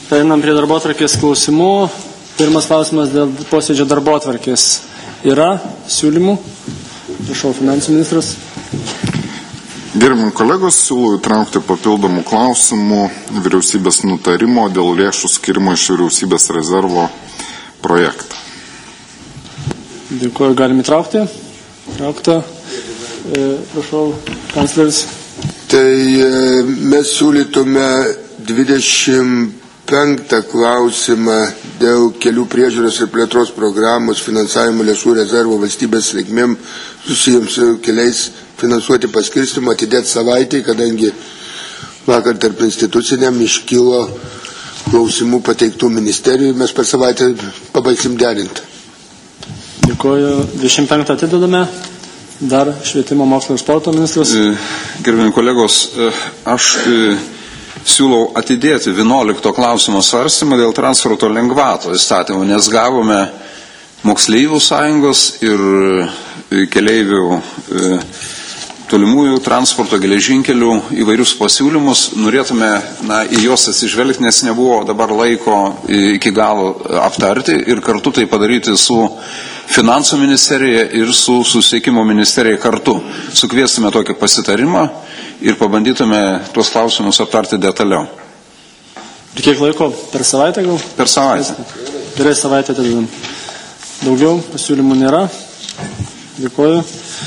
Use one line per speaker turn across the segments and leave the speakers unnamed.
Einam prie darbotvarkės klausimų. Pirmas klausimas dėl posėdžio darbotvarkės. Yra siūlymų? Prašau, finansų ministras.
Gerbiami kolegos, siūlau įtraukti papildomų klausimų vyriausybės nutarimo dėl lėšų skirimo iš vyriausybės rezervo projektą.
Dėkuoju, galim įtraukti. Traukta. Prašau, kancleris.
Tai mes siūlytume 25 klausimą dėl kelių priežiūros ir plėtros programos finansavimo lėšų rezervo valstybės reikmėm susijęms su keliais finansuoti paskirstymą atidėti savaitį, kadangi vakar tarp instituciniam iškilo klausimų pateiktų ministerijų ir mes per savaitę pabaigsim derinti.
Dėkuoju. 25 atidedame. Dar švietimo, mokslo ir sporto ministras.
Gerbimi kolegos, aš siūlau atidėti 11 klausimo svarstymą dėl transporto lengvato įstatymų, nes gavome moksleivių sąjungos ir keleivių tolimųjų transporto geležinkelių įvairius pasiūlymus. Norėtume į juos atsižvelgti, nes nebuvo dabar laiko iki galo aptarti ir kartu tai padaryti su finansų ministerija ir su susisiekimo ministerija kartu. Sukviestume tokį pasitarimą ir pabandytume tuos klausimus aptarti detaliau.
Ir kiek laiko? Per savaitę gal?
Per savaitę.
Gerai, savaitę atidedam. Daugiau pasiūlymų nėra. Dėkuoju.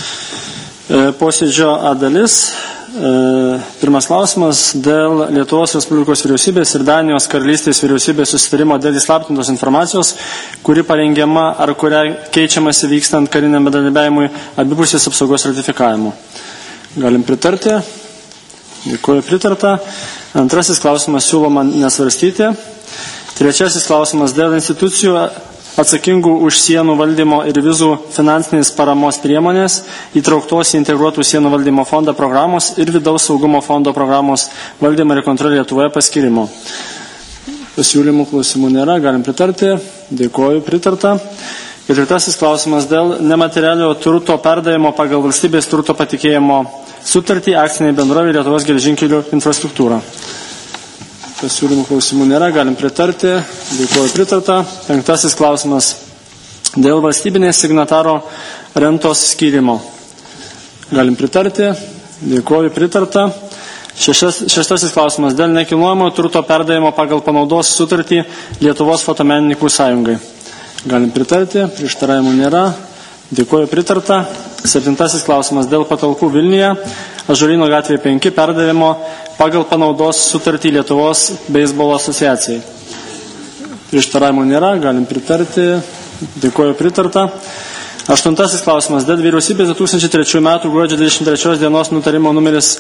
Posėdžio A dalis. Pirmas klausimas dėl Lietuvos Respublikos vyriausybės ir Danijos karalystės vyriausybės susitarimo dėl įslaptintos informacijos, kuri parengiama ar kuria keičiamasi vykstant kariniam bendradarbiavimui abipusės apsaugos ratifikavimu. Galim pritarti. Dėkuoju, pritarta. Antrasis klausimas siūloma nesvarstyti. Trečiasis klausimas dėl institucijų atsakingų už sienų valdymo ir vizų finansinės paramos priemonės įtrauktos į integruotų sienų valdymo fondą programos ir vidaus saugumo fondo programos valdymo ir kontrolė Lietuvoje paskirimo. Pasiūlymų klausimų nėra, galim pritarti. Dėkuoju, pritarta. Ketvirtasis klausimas dėl nematerialio turto perdavimo pagal valstybės turto patikėjimo sutartį akcinei bendrovei Lietuvos geležinkelių infrastruktūra. Pasiūlymų klausimų nėra, galim pritarti. Dėkuoju, pritarta. Penktasis klausimas dėl valstybinės signataro rentos skyrimo. Galim pritarti. Dėkuoju, pritarta. Šeštasis klausimas dėl nekilnojamo turto perdavimo pagal panaudos sutartį Lietuvos fotomenininkų sąjungai. Galim pritarti. Prieštaravimų nėra. Dėkuoju, pritarta. Septintasis klausimas dėl patalpų Vilniuje, Ąžuolyno gatvėje 5 perdavimo pagal panaudos sutartį Lietuvos beisbolo asociacijai. Prieštaravimų nėra, galim pritarti. Dėkuoju, pritarta. Aštuntasis klausimas dėl vyriausybės 2003 metų gruodžio 23 dienos nutarimo numeris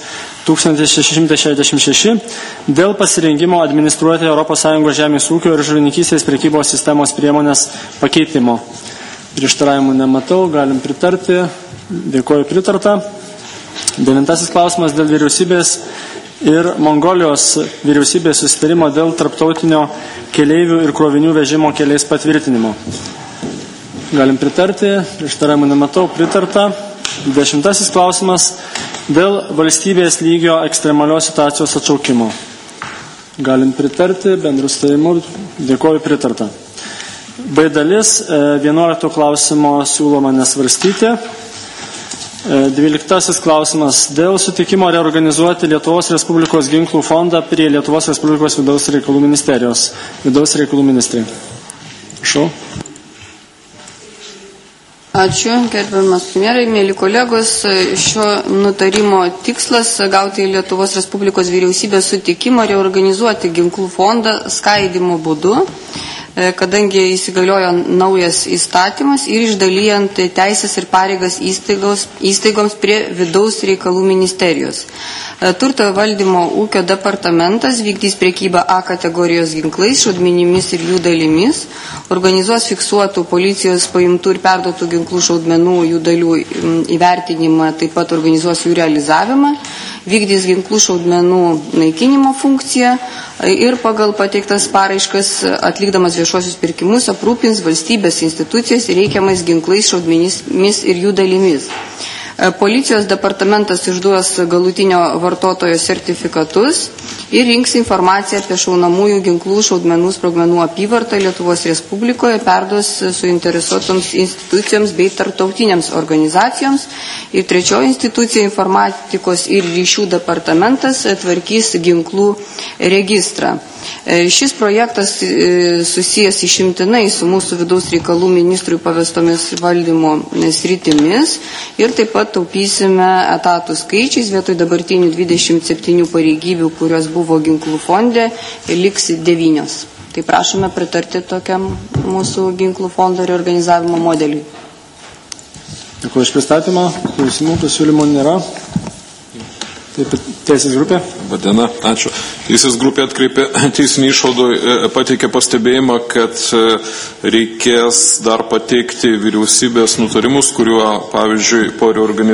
1666 dėl pasirengimo administruoti ES žemės ūkio ir žuvininkystės prekybos sistemos priemonės pakeitimo. Prieštaravimų nematau, galim pritarti. Dėkuoju, pritarta. Devintasis klausimas dėl vyriausybės ir Mongolijos vyriausybės susitarimo dėl tarptautinio keleivių ir krovinių vežimo keliais patvirtinimo. Galim pritarti. Prieštaravimų nematau, pritarta. 10 klausimas dėl valstybės lygio ekstremalios situacijos atšaukimo. Galim pritarti, bendrų sutarimų. Dėkuoju, pritarta. B dalis, 11 klausimo siūloma nesvarstyti. 12 klausimas dėl sutikimo reorganizuoti Lietuvos Respublikos ginklų fondą prie Lietuvos Respublikos vidaus reikalų ministerijos. Vidaus reikalų ministrai. Prašau.
Ačiū, gerbiamas premjerai, mėly kolegos. Šio nutarimo tikslas gauti Lietuvos Respublikos vyriausybės sutikimą reorganizuoti ginklų fondą skaidimo būdu, kadangi įsigaliojo naujas įstatymas ir išdalijant teisės ir pareigas įstaigoms prie vidaus reikalų ministerijos. Turto valdymo ūkio departamentas vykdys prekybą A kategorijos ginklais, šaudmenimis ir jų dalimis, organizuos fiksuotų policijos paimtų ir perduotų ginklų šaudmenų jų dalių įvertinimą, taip pat organizuos jų realizavimą, vykdys ginklų šaudmenų naikinimo funkciją ir pagal pateiktas paraiškas atlikdamas viešuosius pirkimus aprūpins valstybės institucijas reikiamais ginklais, šaudmenimis ir jų dalimis. Policijos departamentas išduos galutinio vartotojo sertifikatus ir rinks informaciją apie šaunamųjų ginklų, šaudmenų, sprogmenų apyvartą Lietuvos Respublikoje, perduos suinteresuotoms institucijoms bei tarptautinėms organizacijoms. Ir trečioji institucija, informatikos ir ryšių departamentas, tvarkys ginklų registrą. Šis projektas susijęs išimtinai su mūsų vidaus reikalų ministrui pavestomis valdymo sritimis ir taip pat taupysime etatų skaičiais, vietoj dabartinių 27 pareigybių, kurios buvo ginklų fonde, liks 9. Tai prašome pritarti tokiam mūsų ginklų fondo reorganizavimo modeliui.
Dėkuoju iš pristatymą, klausimų, pasiūlymų nėra. Taip, teisės grupė.
Vadiena, ačiū. Teisės grupė atkreipė teisinį išvadoj, pateikė pastebėjimą, kad reikės dar pateikti vyriausybės nutarimus, kuriuo, pavyzdžiui, po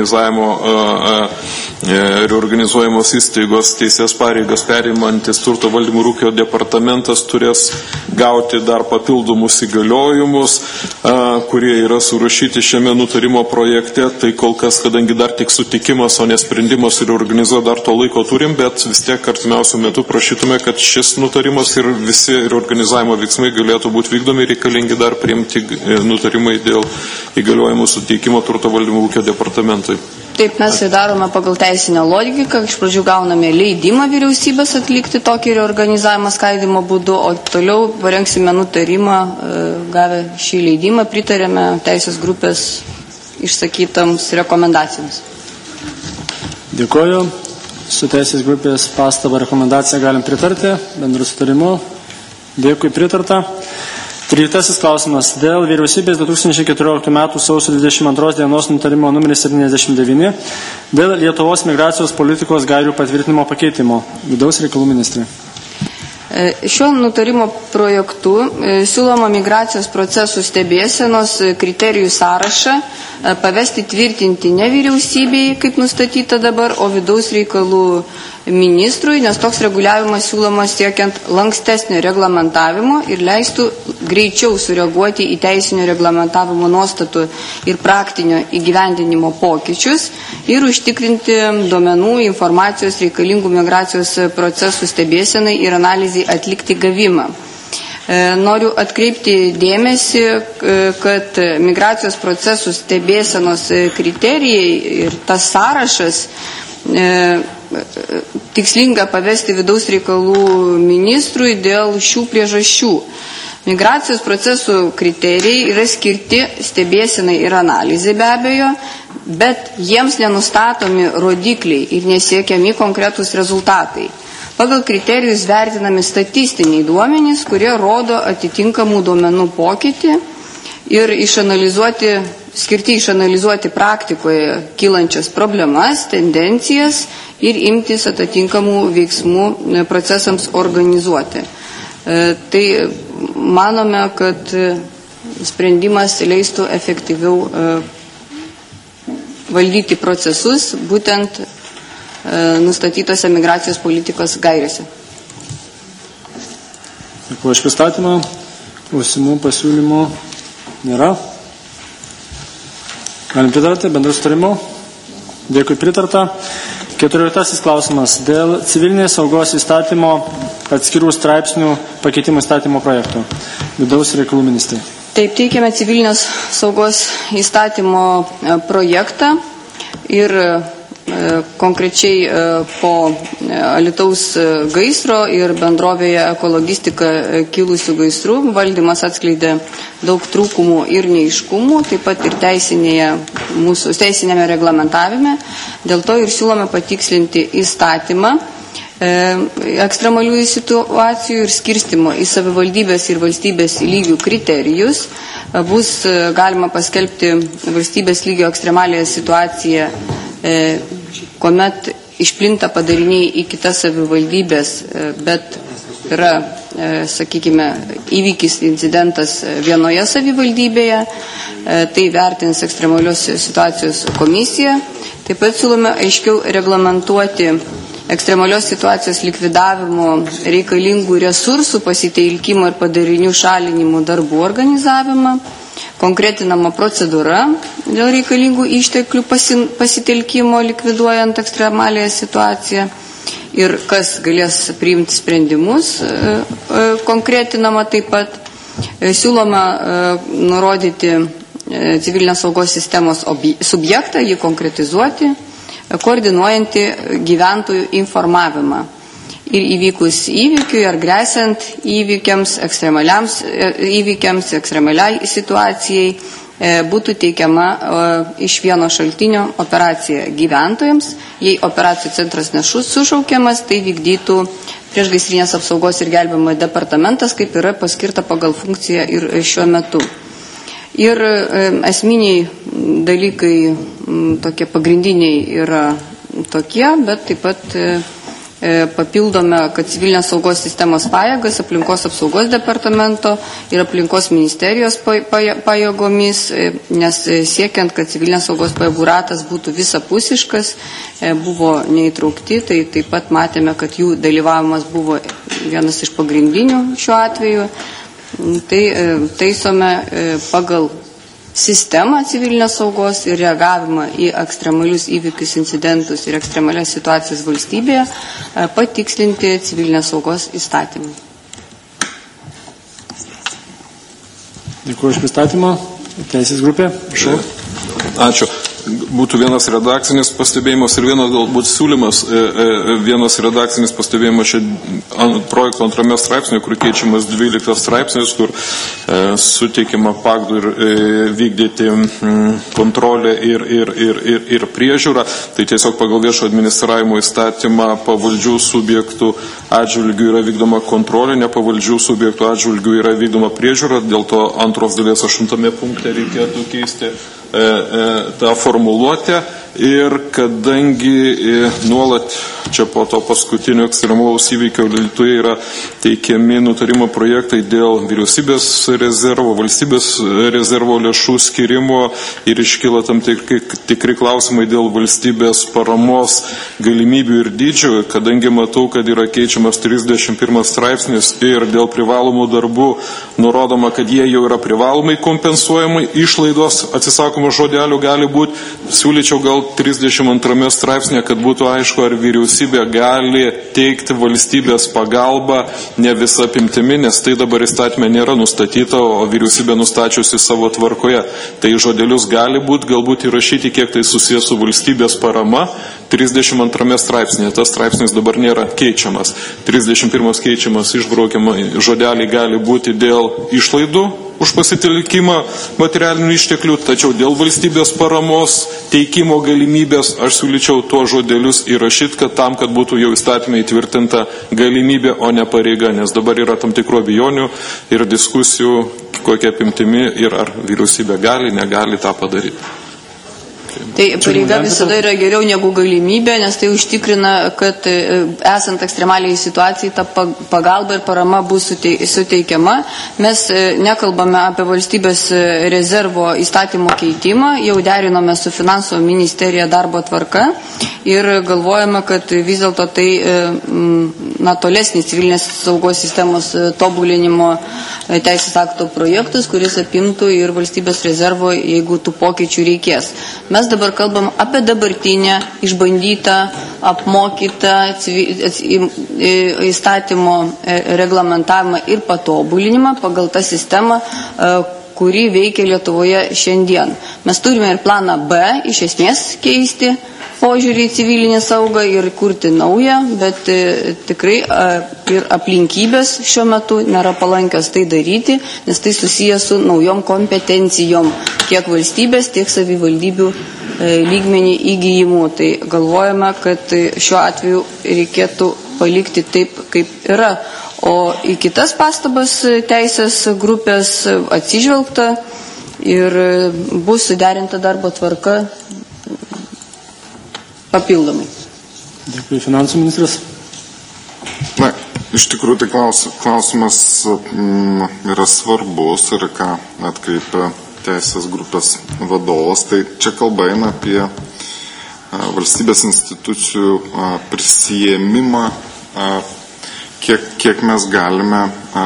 reorganizuojamos įstaigos teisės pareigas perimantis turto valdymų ir ūkio departamentas turės gauti dar papildomus įgaliojimus, kurie yra surašyti šiame nutarimo projekte. Tai kol kas, kadangi dar tik sutikimas, o ne sprendimas ir organizuoti dar to laiko turim, bet vis tiek artimiausiu metu prašytume, kad šis nutarimas ir visi organizavimo veiksmai galėtų būti vykdomi, reikalingi dar priimti nutarimai dėl įgaliojimų suteikimo turto valdymo ūkio departamentui.
Taip, mes tai darome pagal teisinę logiką, iš pradžių gauname leidimą vyriausybės atlikti tokį reorganizavimą skaidimo būdu, o toliau parengsime nutarimą, gavę šį leidimą, pritarėme teisės grupės išsakytams rekomendacijams.
Dėkuoju. Su teisės grupės pastabą rekomendaciją galim pritarti, bendru sutarimu. Dėkui, pritarta. 13 klausimas. Dėl vyriausybės 2014 m. sausio 22 dienos nutarimo numeris 79 dėl Lietuvos migracijos politikos gairių patvirtinimo pakeitimo. Vidaus reikalų ministrė.
Šiuo nutarimo projektu siūloma migracijos procesų stebėsenos kriterijų sąrašą pavesti tvirtinti ne vyriausybei, kaip nustatyta dabar, o vidaus reikalų ministrui, nes toks reguliavimas siūlomas siekiant lankstesnio reglamentavimo ir leistų greičiau sureaguoti į teisinio reglamentavimo nuostatų ir praktinio įgyvendinimo pokyčius ir užtikrinti duomenų, informacijos reikalingų migracijos procesų stebėsenai ir analizai atlikti gavimą. Noriu atkreipti dėmesį, kad migracijos procesų stebėsenos kriterijai ir tas sąrašas tikslinga pavesti vidaus reikalų ministrui dėl šių priežasčių. Migracijos procesų kriterijai yra skirti stebėsenai ir analizai be abejo, bet jiems nenustatomi rodikliai ir nesiekiami konkretūs rezultatai. Pagal kriterijus vertinami statistiniai duomenys, kurie rodo atitinkamų duomenų pokytį ir skirti išanalizuoti praktikoje kylančias problemas, tendencijas ir imtis atitinkamų veiksmų procesams organizuoti. Tai manome, kad sprendimas leistų efektyviau valdyti procesus, būtent nustatytose migracijos politikos gairėse.
Dėkuoju iš pristatymą. Klausimų, pasiūlymų nėra. Galim pritarti bendru sutarimu. Dėkui, pritarta. 14 klausimas. Dėl civilinės saugos įstatymo atskirų straipsnių pakeitimų įstatymo projektų. Vidaus reikalų ministrė.
Taip, teikiame civilinės saugos įstatymo projektą ir konkrečiai po Alytaus gaisro ir bendrovėje ekologistika kilusių gaisrų valdymas atskleidė daug trūkumų ir neaiškumų, taip pat ir teisinėme reglamentavime. Dėl to ir siūlome patikslinti įstatymą ekstremaliųjų situacijų ir skirstimo į savivaldybės ir valstybės lygių kriterijus. Bus galima paskelbti valstybės lygio ekstremaliąją situaciją, kuomet išplinta padariniai į kitas savivaldybės, bet yra, sakykime, įvykis, incidentas vienoje savivaldybėje, tai vertins ekstremalios situacijos komisija. Taip pat siūlome aiškiau reglamentuoti ekstremalios situacijos likvidavimo reikalingų resursų pasitelkimo ir padarinių šalinimo darbų organizavimą. konkretinama procedūra dėl reikalingų išteklių pasitelkimo likviduojant ekstremalėje situaciją ir kas galės priimti sprendimus, konkretinama taip pat. Siūloma nurodyti civilinės saugos sistemos subjektą, jį konkretizuoti, koordinuojantį gyventojų informavimą. Ir įvykus įvykiui ar gresiant įvykiams, ekstremaliai situacijai būtų teikiama iš vieno šaltinio operacija gyventojams. Jei operacijų centras nesušaukiamas, tai vykdytų priešgaisrinės apsaugos ir gelbėjimo departamentas, kaip yra paskirta pagal funkciją ir šiuo metu. Ir esminiai dalykai, tokie pagrindiniai yra tokie, bet taip pat papildome, kad civilinės saugos sistemos pajėgas aplinkos apsaugos departamento ir aplinkos ministerijos pajėgomis, nes siekiant, kad civilinės saugos pajėgų ratas būtų visapusiškas, buvo neįtraukti, tai taip pat matėme, kad jų dalyvavimas buvo vienas iš pagrindinių šiuo atveju. Tai taisome pagal sistemą civilinės saugos ir reagavimą į ekstremalius įvykius, incidentus ir ekstremalias situacijas valstybėje, patikslinti civilinės saugos įstatymą.
Dėkuoju už pristatymą. Teisės grupė. Prašau.
Ačiū. Būtų vienas redakcinis pastebėjimas ir vienas galbūt siūlymas. Vienas redakcinis pastebėjimas šio projekto antrame straipsnėje, kur keičiamas 12 straipsnis, kur suteikiama pagdų ir vykdyti kontrolę ir priežiūrą. Tai tiesiog pagal viešo administravimo įstatymą pavaldžių subjektų atžvilgių yra vykdoma kontrolė, nepavaldžių subjektų atžvilgių yra vykdoma priežiūra. Dėl to antros dalies 8 punkte reikėtų keisti tą formuluotę ir kadangi nuolat čia po to paskutinio ekstremalaus įvykio Alytuje yra teikiami nutarimo projektai dėl vyriausybės rezervo, valstybės rezervo lėšų skirimo ir iškyla tam tikri klausimai dėl valstybės paramos galimybių ir dydžių, kadangi matau, kad yra keičiamas 31 straipsnis ir dėl privalomų darbų nurodoma, kad jie jau yra privalomai kompensuojamai, išlaidos atsisakomų žodelių gali būti, siūlyčiau gal 32 straipsnė, kad būtų aišku, ar vyriausybė gali teikti valstybės pagalbą ne visą apimtimi, nes tai dabar įstatymė nėra nustatyta, o vyriausybė nustačiusi savo tvarkoje. Tai žodelius gali būti, galbūt įrašyti, kiek tai susijęs su valstybės parama, 32 straipsnėje. Tas straipsnis dabar nėra keičiamas. 31 keičiamas, išbraukiama žodeliai gali būti dėl išlaidų už pasitelkimą materialinių išteklių, tačiau dėl valstybės paramos teikimo galimybės aš siūlyčiau tuos žodelius įrašyti, kad tam, kad būtų jau įstatymai įtvirtinta galimybė, o ne pareiga, nes dabar yra tam tikrų abejonių ir diskusijų, kokia apimtimi ir ar vyriausybė gali, negali tą padaryti.
Tai pareiga visada yra geriau negu galimybė, nes tai užtikrina, kad esant ekstremaliai situacijai ta pagalba ir parama bus suteikiama. Mes nekalbame apie valstybės rezervo įstatymo keitimą, jau derinome su finansų ministerija darbo tvarka ir galvojame, kad vis dėlto tai tolesnis civilinės saugos sistemos tobulinimo teisės akto projektus, kuris apimtų ir valstybės rezervo, jeigu tų pokyčių reikės. Mes dabar kalbam apie dabartinę, išbandytą, apmokytą įstatymo reglamentavimą ir patobulinimą pagal tą sistemą, kuri veikia Lietuvoje šiandien. Mes turime ir planą B, iš esmės keisti požiūrį į civilinę saugą ir kurti naują, bet tikrai ir aplinkybės šiuo metu nėra palankios tai daryti, nes tai susijęs su naujom kompetencijom tiek valstybės, tiek savivaldybių lygmenį įgyjimų. Tai galvojame, kad šiuo atveju reikėtų palikti taip, kaip yra. O į kitas pastabas teisės grupės atsižvelgta ir bus suderinta darbo tvarka papildomai.
Dėkui, finansų ministras.
Na, iš tikrųjų, tai klausimas yra svarbus ir ką atkreipia teisės grupės vadovas. Tai čia kalba eina apie valstybės institucijų prisijėmimą kiek mes galime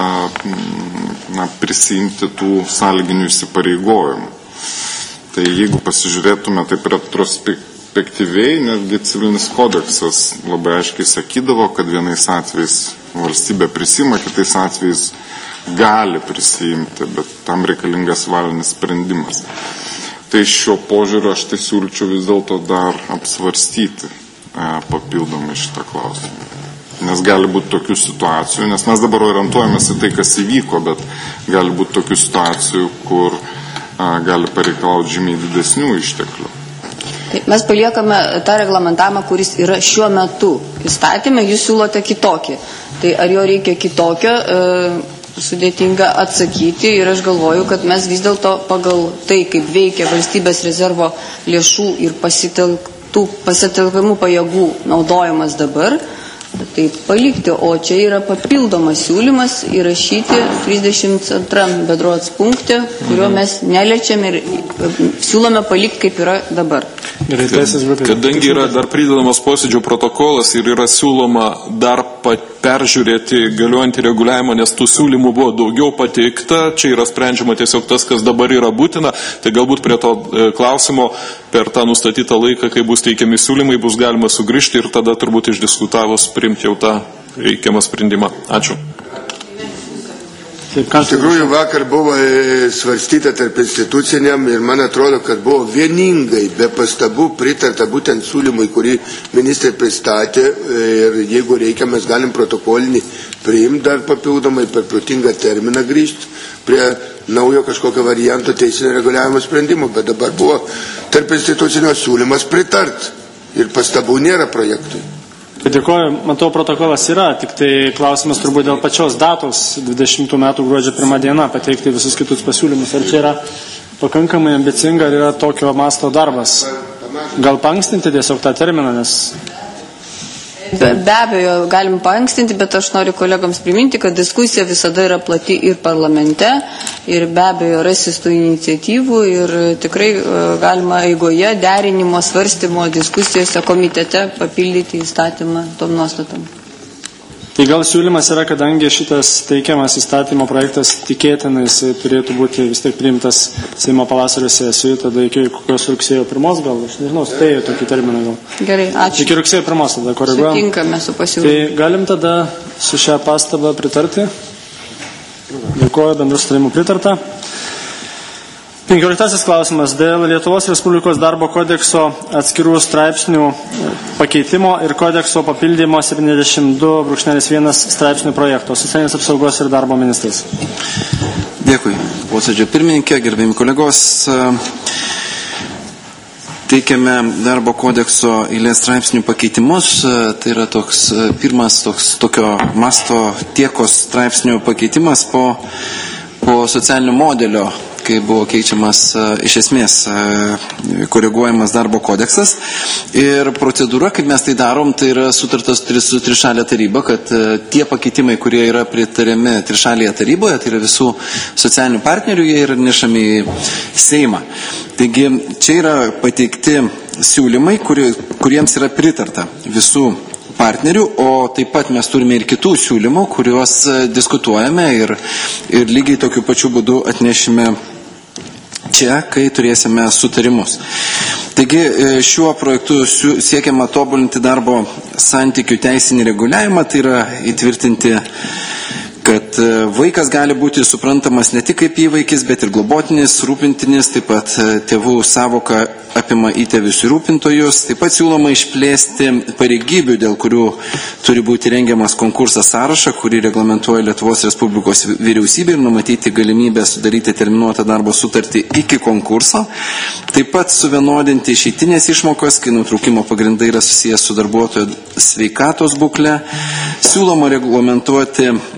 prisimti tų sąlyginių įsipareigojimų. Tai jeigu pasižiūrėtume taip retrospektyviai, netgi civilinis kodeksas labai aiškiai sakydavo, kad vienais atvejais valstybė prisima, kitais atvejais gali prisijimti, bet tam reikalingas valinis sprendimas. Tai šio požiūrio aš tai siūlyčiau vis dėlto dar apsvarstyti papildomai šitą klausimą. Nes gali būti tokių situacijų, nes mes dabar orientuojamės į tai, kas įvyko, bet gali būti tokių situacijų, kur gali pareikalauti žymiai didesnių išteklių.
Mes paliekame tą reglamentavimą, kuris yra šiuo metu įstatymė, jūs siūlote kitokį. Tai ar jo reikia kitokio, sudėtinga atsakyti ir aš galvoju, kad mes vis dėlto pagal tai, kaip veikia valstybės rezervo lėšų ir pasitelkamų pajėgų naudojimas dabar, tai palikti, o čia yra papildomas siūlymas įrašyti 32 bedrods punkte, kurio mes neliečiame ir siūlome palikti, kaip yra dabar.
Kadangi yra dar pridedamas posėdžio protokolas ir yra siūloma dar peržiūrėti galiojantį reguliavimą, nes tų siūlymų buvo daugiau pateikta, čia yra sprendžiama tiesiog tas, kas dabar yra būtina, tai galbūt prie to klausimo per tą nustatytą laiką, kai bus teikiami siūlymai, bus galima sugrįžti ir tada turbūt išdiskutavus priimti jau tą reikiamą sprendimą. Ačiū.
Iš tikrųjų, vakar buvo svarstyta tarp instituciniam ir man atrodo, kad buvo vieningai be pastabų pritarta būtent siūlymui, kurį ministrė pristatė ir jeigu reikia, mes galim protokolinį priimti dar papildomai per protingą terminą grįžti prie naujo kažkokio varianto teisinio reguliavimo sprendimo, bet dabar buvo tarp institucinio siūlymas pritart ir pastabų nėra projektui.
Dėkoju, matau, protokolas yra, tik tai klausimas turbūt dėl pačios datos 20 metų gruodžio 1 diena pateikti visus kitus pasiūlymus. Ar čia yra pakankamai ambicinga, ar yra tokio masto darbas? Gal paankstinti tiesiog tą terminą, nes...
Be abejo, galim paankstinti, bet aš noriu kolegoms priminti, kad diskusija visada yra plati ir parlamente ir be abejo rasis tų iniciatyvų ir tikrai galima eigoje derinimo, svarstymo, diskusijose komitete papildyti įstatymą tom nuostatom.
Tai gal siūlymas yra, kadangi šitas teikiamas įstatymo projektas tikėtinai turėtų būti vis tiek priimtas Seimo pavasario sesijoje, tada iki kokios rugsėjo 1, gal, aš nežinau, spėjau tokį terminą gal.
Gerai, ačiū.
Iki rugsėjo 1 tada koreguojam.
Sutinkame su pasiūlymu.
Tai galim tada su šią pastabą pritarti. Dėkoju, bendrų sutarimų pritarta. 15 klausimas dėl Lietuvos Respublikos darbo kodekso atskirų straipsnių pakeitimo ir kodekso papildymo 72.1 straipsnių projekto. Socialinės apsaugos ir darbo ministras.
Dėkui. Posėdžio pirmininkė, gerbėjami kolegos. Teikiame darbo kodekso eilės straipsnių pakeitimus. Tai yra pirmas tokio masto tiekos straipsnių pakeitimas po socialinio modelio, kai buvo keičiamas iš esmės koreguojamas darbo kodeksas. Ir procedūra, kaip mes tai darom, tai yra sutartas su trišalė taryba, kad tie pakeitimai, kurie yra pritariami trišalėje taryboje, tai yra visų socialinių partnerių, jie yra nešami į Seimą. Taigi čia yra pateikti siūlymai, kuriems yra pritarta visų partnerių, o taip pat mes turime ir kitų siūlymų, kuriuos diskutuojame ir lygiai tokiu pačiu būdu atnešime čia, kai turėsime sutarimus. Taigi šiuo projektu siekiama tobulinti darbo santykių teisinį reguliavimą, tai yra įtvirtinti, kad vaikas gali būti suprantamas ne tik kaip įvaikis, bet ir globotinis, rūpintinis, taip pat tėvų savoka apima įtėvius ir rūpintojus. Taip pat siūloma išplėsti pareigybių, dėl kurių turi būti rengiamas konkursas sąrašą, kurį reglamentuoja Lietuvos Respublikos vyriausybė ir numatyti galimybę sudaryti terminuotą darbo sutartį iki konkurso. Taip pat suvienodinti išeitinės išmokas, kai nutraukimo pagrindai yra susijęs su darbuotojo sveikatos būkle. Siūloma reglamentuoti laikino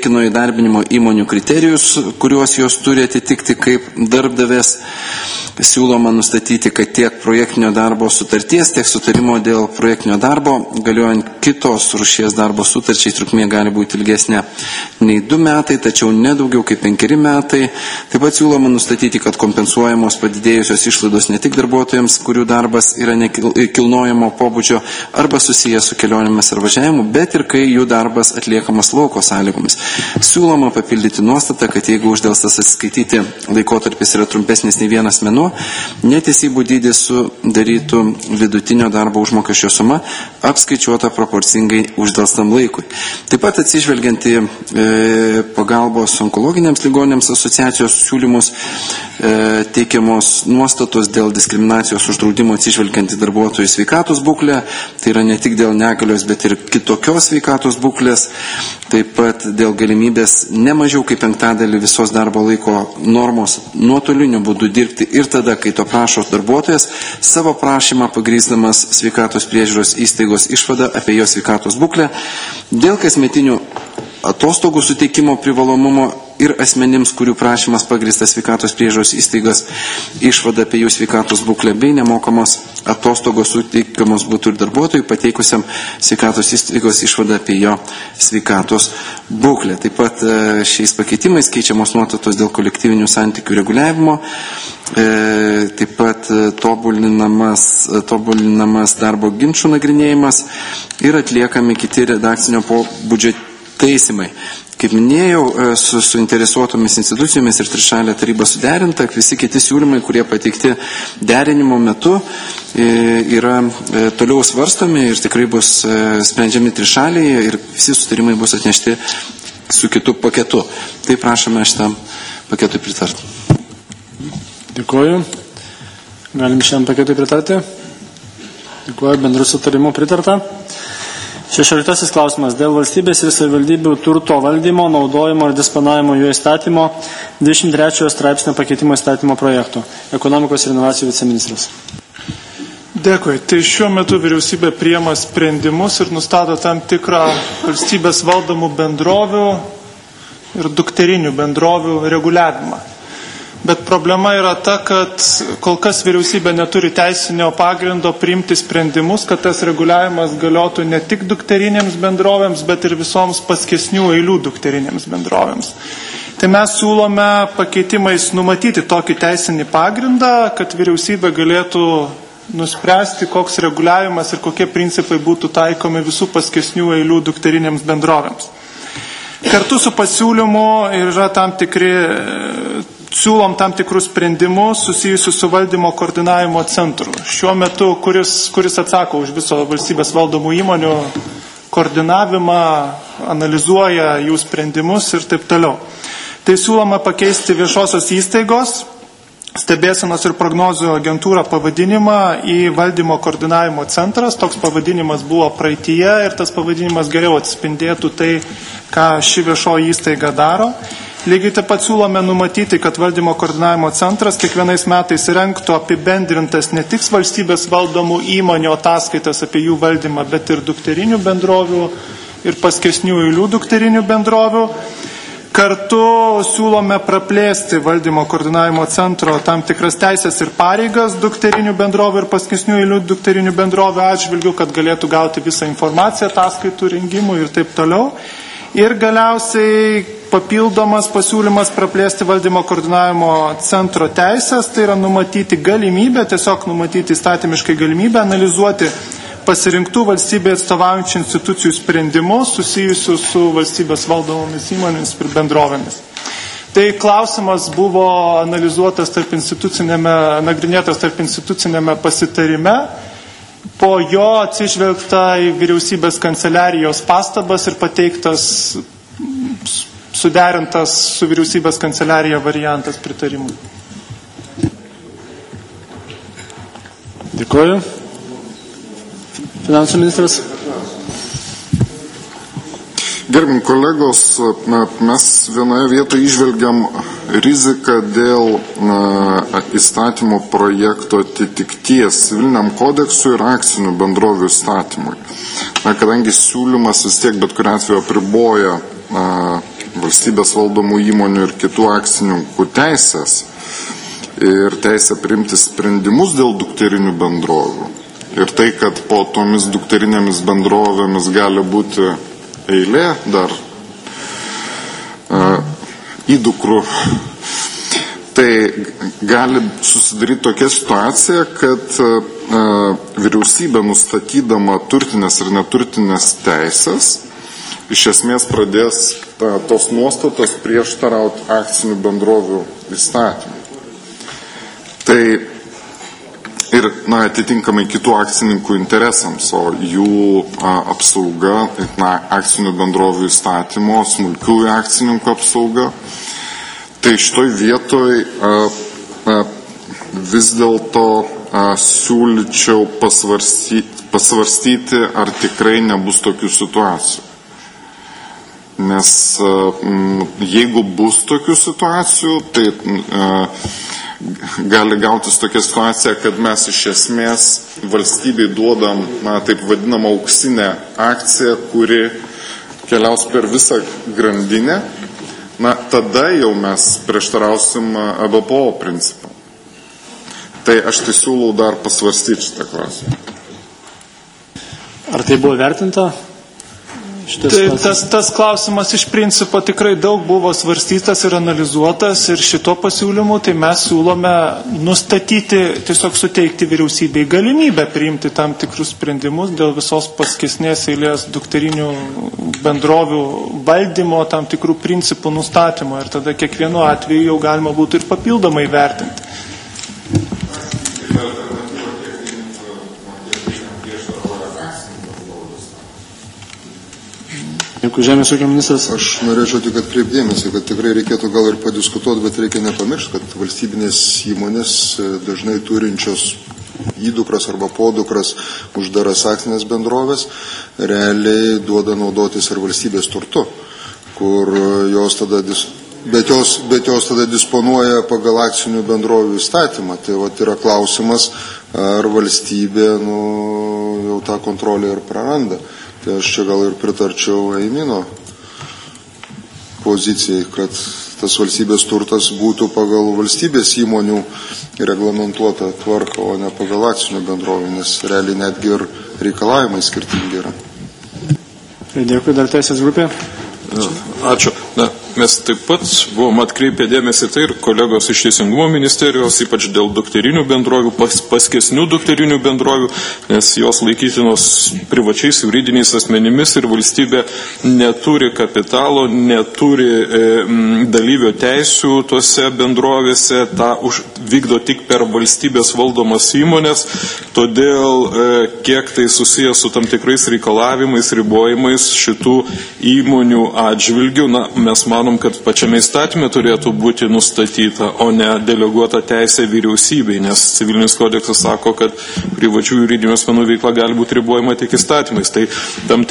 laikino įdarbinimo įmonių kriterijus, kuriuos jos turi atitikti kaip darbdavės. Siūloma nustatyti, kad tiek projektinio darbo sutarties, tiek sutarimo dėl projektinio darbo, galiojant kitos rūšies darbo sutarčiai, trukmė gali būti ilgesnė nei 2 metai, tačiau nedaugiau kaip 5 metai. Taip pat siūloma nustatyti, kad kompensuojamos padidėjusios išlaidos ne tik darbuotojams, kurių darbas yra nekilnojamo pobūdžio arba susijęs su kelionėmis ar važiavimu, bet ir kai jų darbas atliekamas lauko sąlygomis. Siūloma papildyti nuostatą, kad jeigu uždelstas atsiskaityti laikotarpis yra trumpesnis nei 1 mėnuo, netesybų dydis sudarytų vidutinio darbo užmokesčio suma, apskaičiuota proporcingai uždelstam laikui. Taip pat atsižvelgiant į pagalbos onkologiniams ligonėms asociacijos siūlymus, teikiamos nuostatos dėl diskriminacijos uždraudimo atsižvelgiant į darbuotojų sveikatos būklę, tai yra ne tik dėl negalios, bet ir kitokios sveikatos būklės, taip pat dėl galimybės ne mažiau kaip 5/5 visos darbo laiko normos nuotoliniu būdu dirbti ir tada, kai to prašo darbuotojas, savo prašymą pagrįsdamas sveikatos priežiūros įstaigos išvadą apie jo sveikatos būklę, dėl kasmetinių atostogų suteikimo privalomumo ir asmenims, kurių prašymas pagrįstas sveikatos priežiūros įstaigos išvada apie jų sveikatos būklę, bei nemokamos atostogos suteikiamos būtų ir darbuotojui pateikusiam sveikatos įstaigos išvadą apie jo sveikatos būklę. Taip pat šiais pakeitimais keičiamos nuostatos dėl kolektyvinių santykių reguliavimo, taip pat tobulinamas darbo ginčų nagrinėjimas ir atliekami kiti redakcinio pobūdžio taisimai. Kaip minėjau, su suinteresuotomis institucijomis ir trišalė taryba suderinta, visi kiti siūlymai, kurie pateikti derinimo metu, yra toliau svarstomi ir tikrai bus sprendžiami trišalėje ir visi sutarimai bus atnešti su kitu paketu. Tai prašome šitam paketui pritarti.
Dėkuoju. Galim šiam paketui pritarti. Dėkuoju, bendrų sutarimų pritarta. 16 klausimas. Dėl valstybės ir savivaldybių turto valdymo, naudojimo ir disponavimo jų įstatymo 23 straipsnio pakeitimo įstatymo projektų. Ekonomikos ir inovacijų viceministras.
Dėkui. Tai šiuo metu vyriausybė priima sprendimus ir nustato tam tikrą valstybės valdomų bendrovių ir dukterinių bendrovių reguliavimą. Bet problema yra ta, kad kol kas vyriausybė neturi teisinio pagrindo priimti sprendimus, kad tas reguliavimas galiotų ne tik dukterinėms bendrovėms, bet ir visoms paskesnių eilių dukterinėms bendrovėms. Tai mes siūlome pakeitimais numatyti tokį teisinį pagrindą, kad vyriausybė galėtų nuspręsti, koks reguliavimas ir kokie principai būtų taikomi visų paskesnių eilių dukterinėms bendrovėms. Kartu su pasiūlymu yra siūlom tam tikrus sprendimus susijusius su valdymo koordinavimo centru. Šiuo metu, kuris atsako už viso valstybės valdomų įmonių koordinavimą, analizuoja jų sprendimus ir taip toliau. Tai siūloma pakeisti viešosios įstaigos, stebėsenos ir prognozių agentūrą pavadinimą į valdymo koordinavimo centras. Toks pavadinimas buvo praeityje ir tas pavadinimas geriau atspindėtų tai, ką ši viešoji įstaiga daro. Lygiai taip pat siūlome numatyti, kad valdymo koordinavimo centras kiekvienais metais rengtų apibendrintas ne tik valstybės valdomų įmonių ataskaitas apie jų valdymą, bet ir dukterinių bendrovių ir paskesnių eilių dukterinių bendrovių. Kartu siūlome praplėsti valdymo koordinavimo centro tam tikras teisės ir pareigas dukterinių bendrovių ir paskesnių eilių dukterinių bendrovių atžvilgių, kad galėtų gauti visą informaciją ataskaitų rengimų ir taip toliau. Ir galiausiai papildomas pasiūlymas praplėsti valdymo koordinavimo centro teisės, tai yra numatyti galimybę, tiesiog numatyti įstatymiškai galimybę analizuoti pasirinktų valstybėje atstovaujančių institucijų sprendimus susijusius su valstybės valdomomis įmonėmis ir bendrovėmis. Tai klausimas buvo analizuotas nagrinėtas tarp institucinėme pasitarime. Po jo atsižvelgta į vyriausybės kanceliarijos pastabas ir pateiktas suderintas su vyriausybės kanceliarija variantas pritarimui.
Dėkuoju. Finansų ministras.
Gerbim kolegos, mes vienoje vietoje išvelgiam riziką dėl įstatymo projekto atitikties civiliniam kodeksui ir akcinių bendrovių įstatymui. Kadangi siūlymas vis tiek bet kuriuo atveju apriboja valstybės valdomų įmonių ir kitų akcininkų teisės ir teisę priimti sprendimus dėl dukterinių bendrovių. Ir tai, kad po tomis dukterinėmis bendrovėmis gali būti eilė dar įdukrų, tai gali susidaryti tokia situacija, kad vyriausybė nustatydama turtinės ir neturtinės teisės iš esmės pradės tos nuostatos prieštarauti akcinių bendrovių įstatymui. Tai ir atitinkamai kitų akcininkų interesams, o jų apsauga, akcinių bendrovių įstatymo, smulkiųjų akcininkų apsauga. Tai šitoj vietoj vis dėlto siūlyčiau pasvarstyti, ar tikrai nebus tokių situacijų. Nes jeigu bus tokių situacijų, tai gali gautis tokia situacija, kad mes iš esmės valstybei duodam, taip vadinamą auksinę akciją, kuri keliaus per visą grandinę, tada jau mes prieštarausim EBPO principą. Tai aš tai siūlau dar pasvarstyti šitą klausimą.
Ar tai buvo vertinta?
Tas klausimas iš principo tikrai daug buvo svarstytas ir analizuotas ir šito pasiūlymu, tai mes siūlome nustatyti, tiesiog suteikti vyriausybei galimybę priimti tam tikrus sprendimus dėl visos paskesnės eilės dukterinių bendrovių valdymo, tam tikrų principų nustatymo ir tada kiekvienu atveju jau galima būtų ir papildomai vertinti.
Žemės ūkio ministras.
Aš norėčiau tik atkreipdėmėsi, kad tikrai reikėtų gal ir padiskutuoti, bet reikia nepamiršti, kad valstybinės įmonės dažnai turinčios įdukras arba podukras uždaras akcinės bendrovės realiai duoda naudotis ir valstybės turtu, kur jos tada bet jos tada disponuoja pagal akcinių bendrovių įstatymą. Tai yra klausimas, ar valstybė jau tą kontrolę ir praranda. Tai aš čia gal ir pritarčiau Eimino pozicijai, kad tas valstybės turtas būtų pagal valstybės įmonių reglamentuotą tvarką, o ne pagal akcinių bendrovių, nes realiai netgi ir reikalavimai skirtingi yra.
Dėkui, dar teisės grupė.
Ačiū. Mes taip pat buvom atkreipę dėmesį tai ir kolegos iš Teisingumo ministerijos, ypač dėl dukterinių bendrovių, paskesnių dukterinių bendrovių, nes jos laikytinos privačiais juridiniais asmenimis ir valstybė neturi kapitalo, neturi dalyvio teisių tose bendrovėse, tą vykdo tik per valstybės valdomas įmonės, todėl kiek tai susijęs su tam tikrais reikalavimais, ribojimais šitų įmonių atžvilgių, mes manom, kad pačiame įstatyme turėtų būti nustatyta, o ne deleguota teisė vyriausybei, nes civilinis kodeksas sako, kad privačių juridinių asmenų veikla gali būti ribojama tik įstatymais. Tai tam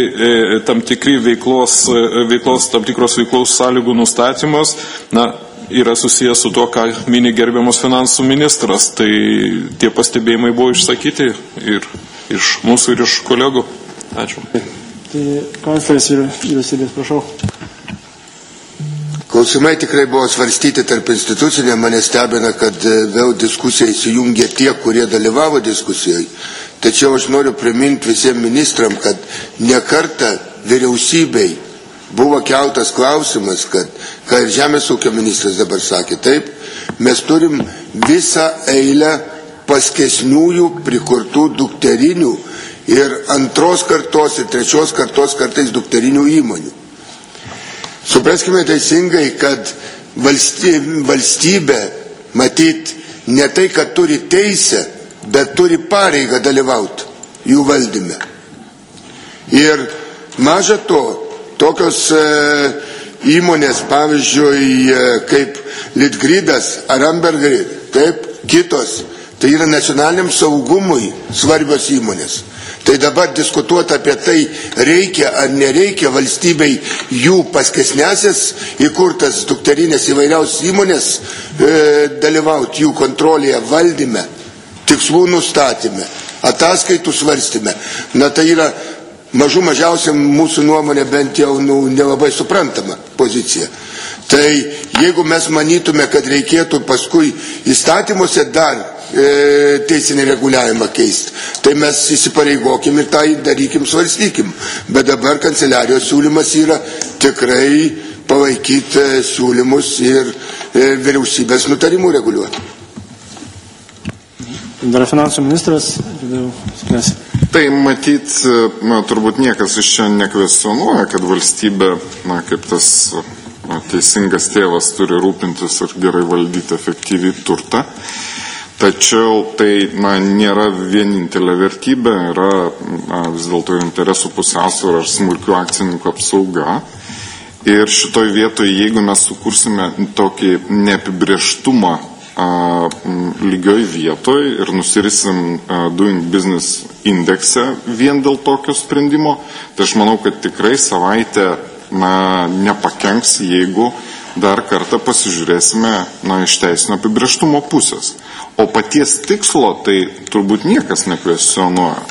tikros veiklos sąlygų nustatymas, yra susijęs su to, ką mini gerbiamas finansų ministras. Tai tie pastebėjimai buvo išsakyti ir iš mūsų, ir iš kolegų. Ačiū.
Tai kancleris vyriausybės, prašau.
Klausimai tikrai buvo svarstyti tarp institucinė, mane stebina, kad vėl diskusija įsijungė tie, kurie dalyvavo diskusijoje. Tačiau aš noriu priminti visiems ministram, kad nekartą vyriausybei buvo keltas klausimas, kad, ką ir Žemės ūkio ministras dabar sakė, taip, mes turim visą eilę paskesniųjų prikurtų dukterinių ir antros kartos ir trečios kartos kartais dukterinių įmonių. Supraskime teisingai, kad valstybė matyt ne tai, kad turi teisę, bet turi pareigą dalyvauti jų valdyme. Ir maža to, tokios įmonės, pavyzdžiui, kaip Litgridas ar Ambergrid, taip, kitos, tai yra nacionaliniam saugumui svarbios įmonės. Tai dabar diskutuoti apie tai, reikia ar nereikia valstybei jų paskesnėsias įkurtas dukterinės įvairiausios įmonės dalyvauti jų kontrolėje, valdyme, tikslų nustatyme, ataskaitų svarstyme. Tai yra mažiausia mūsų nuomonė bent jau nelabai suprantama pozicija. Tai jeigu mes manytume, kad reikėtų paskui įstatymuose dar teisinį reguliavimą keisti, tai mes įsipareigokim ir tai darykim, svarstykim. Bet dabar kanceliarijos siūlymas yra tikrai palaikyti siūlymus ir vyriausybės nutarimų reguliuoti.
Dar finansų ministras, spręs.
Tai matyt, turbūt niekas iš čia nekvestionuoja, kad valstybė, kaip tas teisingas tėvas, turi rūpintis ir gerai valdyti efektyviai turtą. Tačiau tai nėra vienintelė vertybė, yra vis dėlto interesų pusiausvyrą ir smulkių akcininkų apsauga. Ir šitoj vietoje, jeigu mes sukursime tokį neapibrėžtumą lygioj vietoj ir nusirisim Doing Business indekse vien dėl tokio sprendimo, tai aš manau, kad tikrai savaitę nepakenks, jeigu dar kartą pasižiūrėsime iš teisinio apibrėžtumo pusės. O paties tikslo tai turbūt niekas nekvestionuoja.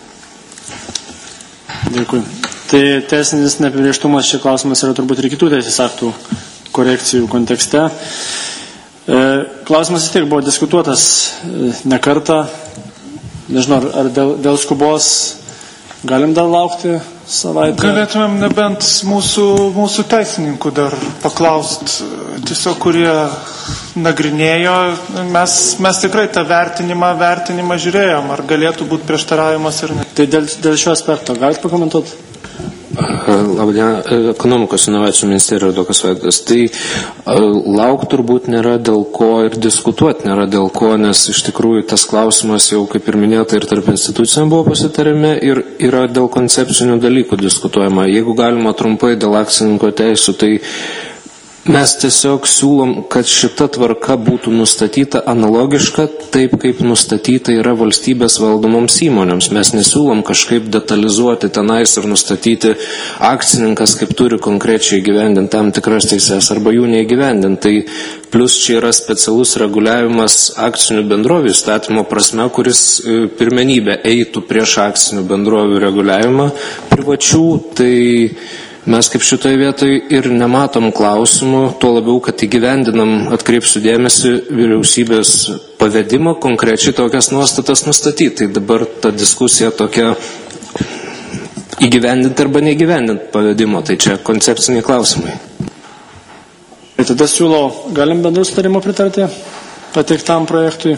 Dėkui. Tai teisinis neapibrėžtumas šį klausimas yra turbūt ir kitų teisės aktų korekcijų kontekste. Klausimas vis tiek buvo diskutuotas ne kartą. Nežinau, ar dėl skubos galim dar laukti savaitę?
Galėtumėm nebent mūsų teisininkų dar paklausti, tiesiog kurie nagrinėjo. Mes tikrai tą vertinimą žiūrėjom, ar galėtų būti prieštaravimas ir ne.
Tai dėl šio aspekto galite pakomentuoti?
Labadiena, ekonomikos inovacijų ministerija Dokas Vaidas. Tai lauk turbūt nėra dėl ko ir diskutuoti nėra dėl ko, nes iš tikrųjų tas klausimas jau, kaip ir minėta, ir tarp institucijų buvo pasitarime ir yra dėl koncepcinių dalykų diskutuojama. Jeigu galima trumpai dėl akcininko teisų, tai mes tiesiog siūlom, kad šita tvarka būtų nustatyta analogiška taip, kaip nustatyta yra valstybės valdomoms įmonėms. Mes nesiūlom kažkaip detalizuoti tenais ir nustatyti akcininkas, kaip turi konkrečiai įgyvendinti tam tikras teises arba jų neįgyvendinti. Tai plus čia yra specialus reguliavimas akcinių bendrovių įstatymo prasme, kuris pirmenybę eitų prieš akcinių bendrovių reguliavimą privačių. Tai mes kaip šitoje vietoje ir nematom klausimų, tuo labiau, kad įgyvendinam, atkreipsiu dėmesį, vyriausybės pavedimą konkrečiai tokias nuostatas nustatyti. Tai dabar ta diskusija tokia įgyvendinti arba neįgyvendinti pavedimo, tai čia koncepciniai klausimai.
Tai tada siūlau, galim bendrų sutarimų pritarti pateiktam projektui?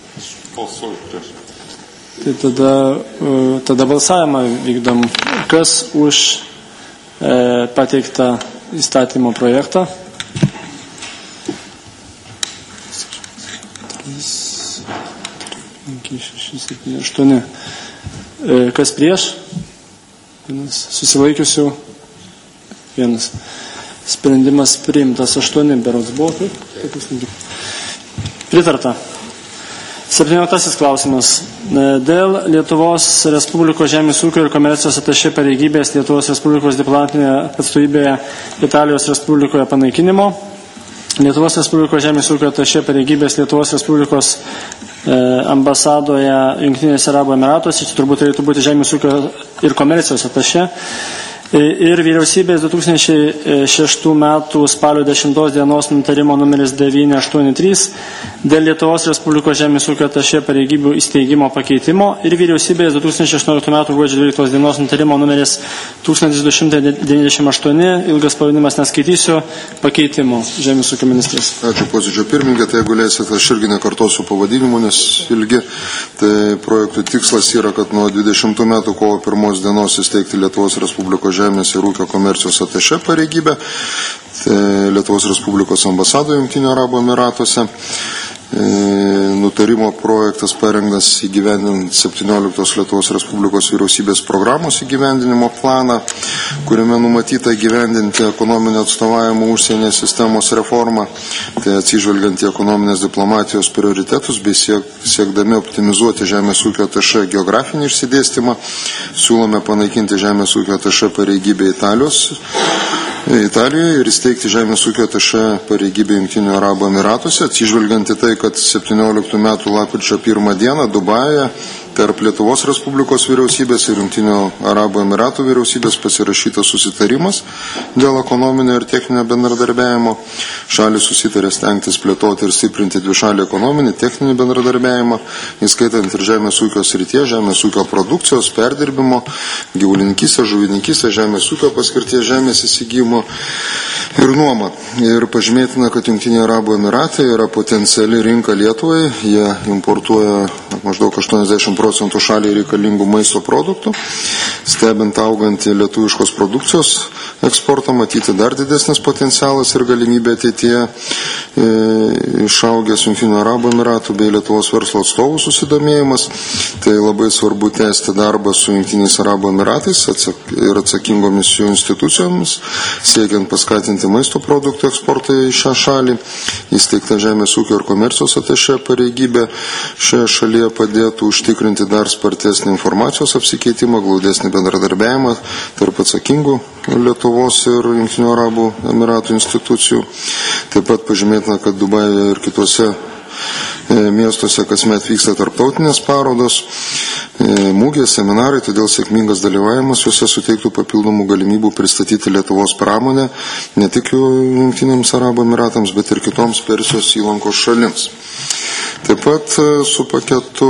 Tai tada balsavimą vykdom. Kas už pateiktą įstatymo projektą? Kas prieš? Susilaikiusių? Vienas. Sprendimas priimtas. 8 berods buvo. Pritarta. 17 klausimas. Dėl Lietuvos Respublikos žemės ūkio ir komercijos atašė pareigybės Lietuvos Respublikos diplomatinėje atstovybėje Italijos Respublikoje panaikinimo, Lietuvos Respublikos žemės ūkio atašė pareigybės Lietuvos Respublikos ambasadoje Jungtinėse Arabų Emiratuose, čia turbūt turėtų būti žemės ūkio ir komercijos atašė, ir vyriausybės 2006 metų spalio 10 dienos nutarimo numeris 983 dėl Lietuvos Respublikos žemės ūkio atašė pareigybių įsteigimo pakeitimo ir vyriausybės 2018 metų gruodžio 12 dienos nutarimo numeris 1298, ilgas pavadinimas neskaitysiu, pakeitimo. Žemės ūkio ministras.
Ačiū posėdžio pirmininkė, tai jeigu leisite, aš irgi nekartosiu pavadinimų, nes ilgi. Tai projektų tikslas yra, kad nuo 20 metų kovo 1 dienos įsteigti Lietuvos Respublikos žemės ir ūkio komercijos atašė pareigybę Lietuvos Respublikos ambasadoje Jungtinių Arabų Emiratuose. Nutarimo projektas parengtas įgyvendinant 17 Lietuvos Respublikos vyriausybės programos įgyvendinimo planą, kuriame numatyta įgyvendinti ekonominio atstovavimo užsienyje sistemos reformą, tai atsižvelgiant į ekonominės diplomatijos prioritetus bei siekdami optimizuoti žemės ūkio atašė geografinį išsidėstymą, siūlome panaikinti žemės ūkio atašė pareigybę Italijoje ir įsteigti žemės ūkio atašė pareigybę Jungtinių Arabų Emiratuose, atsižvelgiant į tai, kad 17 metų lapkričio 1 dieną Dubajuje tarp Lietuvos Respublikos vyriausybės ir Jungtinių Arabų Emiratų vyriausybės pasirašytas susitarimas dėl ekonominio ir techninio bendradarbiavimo. Šalis susitarė stengtis plėtoti ir stiprinti dvišalį ekonominį, techninį bendradarbiavimą, įskaitant ir žemės ūkio srityje, žemės ūkio produkcijos, perdirbimo, gyvulininkystės, žuvininkystės, žemės ūkio paskirties, žemės įsigijimo ir nuoma. Ir pažymėtina, kad Jungtiniai Arabų Emiratai yra potenciali rinka Lietuvai, jie importuoja maždaug 80% šaliai reikalingų maisto produktų. Stebint augantį lietuviškos produkcijos eksportą, matyti dar didesnis potencialas ir galimybė ateityje išaugęs Jungtinių Arabų Emiratų bei Lietuvos verslo atstovų susidomėjimas. Tai labai svarbu tęsti darbą su Jungtiniais Arabų Emiratais ir atsakingomis jų institucijomis, siekiant paskatinti maisto produktų eksportą į šią šalį. Įsteigta Žemės ūkio ir komercijos atašė pareigybė šioje šalyje padėtų užtikrinti dar spartesnį informacijos apsikeitimą, glaudesnį bendradarbiavimą tarp atsakingų Lietuvos ir Jungtinių Arabų Emiratų institucijų. Taip pat pažymėtina, kad Dubajuje ir kitose miestuose kasmet vyksta tarptautinės parodos, mūgės, seminarai, todėl sėkmingas dalyvavimas juose suteiktų papildomų galimybių pristatyti Lietuvos pramonę ne tik Jungtiniams Arabų Emiratams, bet ir kitoms Persijos įlankos šalims. Taip pat su paketu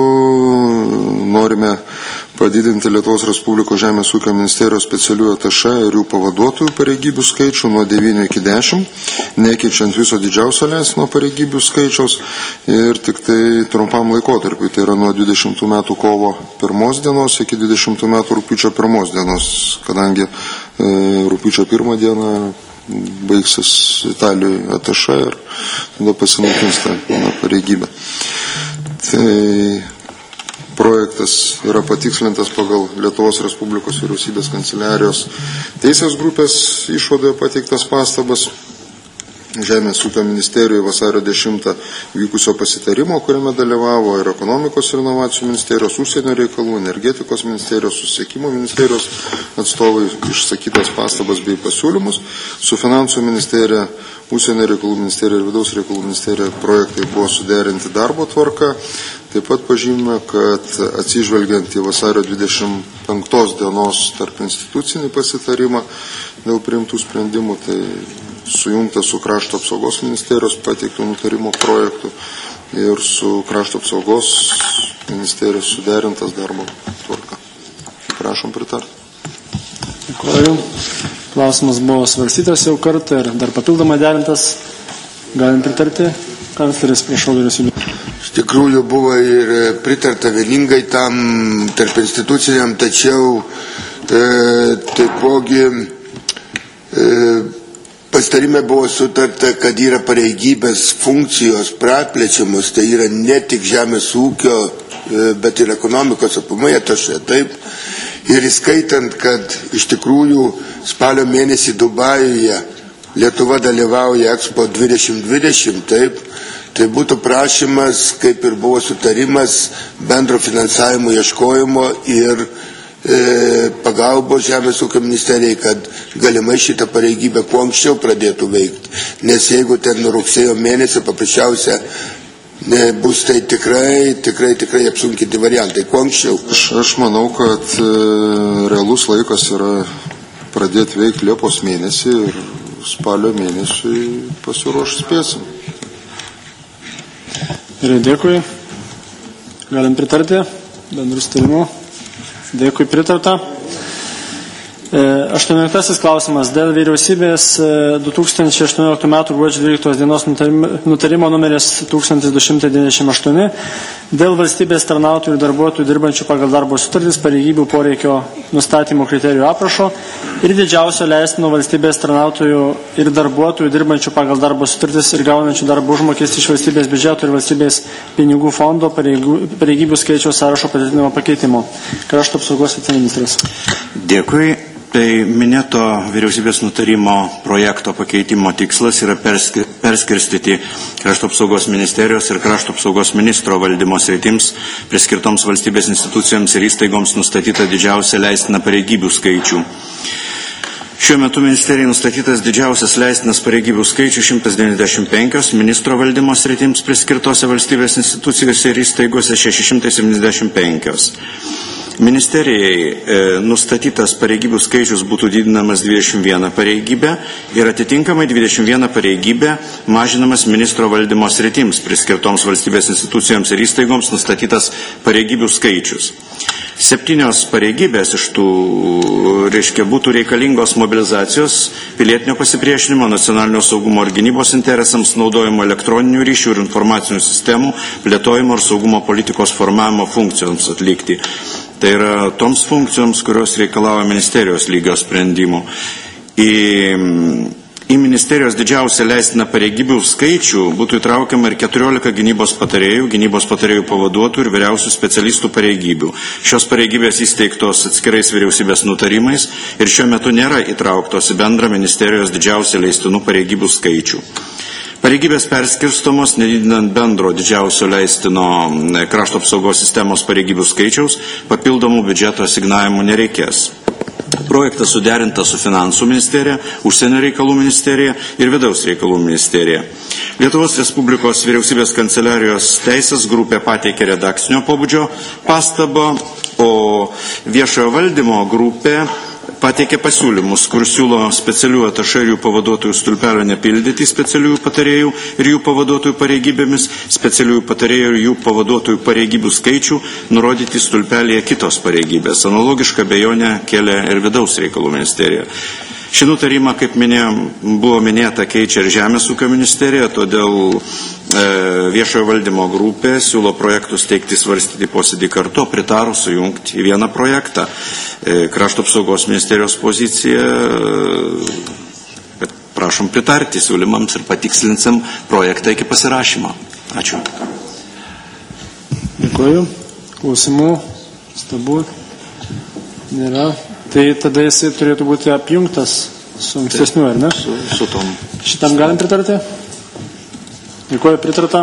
norime padidinti Lietuvos Respublikos Žemės ūkio ministerijos specialiųjų atašė ir jų pavaduotojų pareigybių skaičių nuo 9 iki 10, nekeičiant viso didžiausio leistino pareigybių skaičiaus ir tik tai trumpam laikotarpiu, tai yra nuo 20 metų kovo 1 dienos iki 20 metų rugpjūčio 1 dienos, kadangi rugpjūčio 1 dieną baigsis Italijoje atašė ir tada pasinaikins tą pareigybę. Tai projektas yra patikslintas pagal Lietuvos Respublikos vyriausybės kanceliarijos teisės grupės išvadoje pateiktas pastabas. Žemės ūkio ministerijoje vasario 10 vykusio pasitarimo, kuriame dalyvavo ir ekonomikos ir inovacijų ministerijos, užsienio reikalų, energetikos ministerijos, susisiekimo ministerijos atstovai išsakytas pastabas bei pasiūlymus. Su finansų ministerija, užsienio reikalų ministerija ir vidaus reikalų ministerija projektai buvo suderinti darbo tvarka. Taip pat pažymime, kad atsižvelgiant į vasario 25 dienos tarp institucinį pasitarimą dėl priimtų sprendimų, tai sujungta su Krašto apsaugos ministerijos pateiktų nutarimo projektų ir su Krašto apsaugos ministerijos suderintas darbo tvarka. Prašom pritarti.
Dėkuoju. Klausimas buvo svarstytas jau kartą ir dar papildomai derintas. Galim pritarti. Kancleris, prašau, vyriausybė.
Iš tikrųjų buvo ir pritarta vieningai tam tarp instituciniam, tačiau taipogi pasitarime buvo sutarta, kad yra pareigybės funkcijos praplečiamos, tai yra ne tik žemės ūkio, bet ir ekonomikos aplamai atašė, taip. Ir įskaitant, kad iš tikrųjų spalio mėnesį Dubajuje Lietuva dalyvauja Expo 2020, taip. Tai būtų prašymas, kaip ir buvo sutarimas, bendro finansavimo ieškojimo ir pagalbos Žemės ūkio ministerijai, kad galimai šitą pareigybę kuo anksčiau pradėtų veikti. Nes jeigu ten nuo rugsėjo mėnesio paprasčiausia bus, tai tikrai apsunkinti variantai. Kuo anksčiau?
Aš manau, kad realus laikas yra pradėti veikti Liepos mėnesį ir spalio mėnesį pasiruošti spėsim.
Ir dėkui. Galim pritarti bendrų sutarimų. Dėkui, pritarta. 18 klausimas dėl vyriausybės 2018 m. gruodžio 12 dienos nutarimo numeris 1298 dėl valstybės tarnautojų ir darbuotojų dirbančių pagal darbo sutartis pareigybių poreikio nustatymo kriterijų aprašo ir didžiausio leistino valstybės tarnautojų ir darbuotojų dirbančių pagal darbo sutartis ir gaunančių darbo užmokestį iš valstybės biudžeto ir valstybės pinigų fondo pareigybių skaičiaus sąrašo patvirtinimo pakeitimo. Krašto apsaugos viceministras.
Dėkui. Tai minėto vyriausybės nutarimo projekto pakeitimo tikslas yra perskirstyti Krašto apsaugos ministerijos ir Krašto apsaugos ministro valdymo sritims priskirtoms valstybės institucijoms ir įstaigoms nustatytą didžiausią leistiną pareigybių skaičių. Šiuo metu ministerijai nustatytas didžiausias leistinas pareigybių skaičius 195, ministro valdymo sritims priskirtose valstybės institucijose ir įstaigose 675. Ministerijai nustatytas pareigybių skaičius būtų didinamas 21 pareigybę ir atitinkamai 21 pareigybę mažinamas ministro valdymo sritims priskirtoms valstybės institucijoms ir įstaigoms nustatytas pareigybių skaičius. 7 pareigybės iš tų, būtų reikalingos mobilizacijos, pilietinio pasipriešinimo, nacionalinio saugumo ir gynybos interesams, naudojimo elektroninių ryšių ir informacinių sistemų, plėtojimo ir saugumo politikos formavimo funkcijoms atlikti. Tai yra toms funkcijoms, kurios reikalauja ministerijos lygio sprendimų. Į ministerijos didžiausią leistiną pareigybių skaičių būtų įtraukiama ir 14 gynybos patarėjų pavaduotojų ir vyriausių specialistų pareigybių. Šios pareigybės įsteigtos atskirais vyriausybės nutarimais ir šiuo metu nėra įtrauktos į bendrą ministerijos didžiausią leistinų pareigybių skaičių. Pareigybės perskirstomos, nedidinant bendro didžiausio leistino krašto apsaugos sistemos pareigybių skaičiaus, papildomų biudžeto asignavimų nereikės. Projektas suderintas su Finansų ministerija, Užsienio reikalų ministerija ir Vidaus reikalų ministerija. Lietuvos Respublikos vyriausybės kanceliarijos teisės grupė pateikė redakcinio pobūdžio pastabą, o viešojo valdymo grupė pateikė pasiūlymus, kur siūlo specialių atašė ir jų pavaduotojų stulpelio nepildyti specialiųjų patarėjų ir jų pavaduotojų pareigybėmis, specialiųjų patarėjų ir jų pavaduotojų pareigybių skaičių nurodyti stulpelėje kitos pareigybės. Analogišką abejonę kėlė ir Vidaus reikalų ministerija. Šį nutarimą, kaip buvo minėta, keičia ir Žemės ūkio ministerija, todėl viešojo valdymo grupė siūlo projektus teikti svarstyti posėdį kartu, pritarus sujungti į vieną projektą. Krašto apsaugos ministerijos pozicija, prašom pritarti siūlymams ir patikslinsim projektą iki pasirašymo. Ačiū.
Dėkuoju. Klausimų, stabų nėra. Tai tada jisai turėtų būti apjungtas su ankstesniu, ar ne?
Su tom.
Šitam galim pritarti? Dėkuoju, pritarta.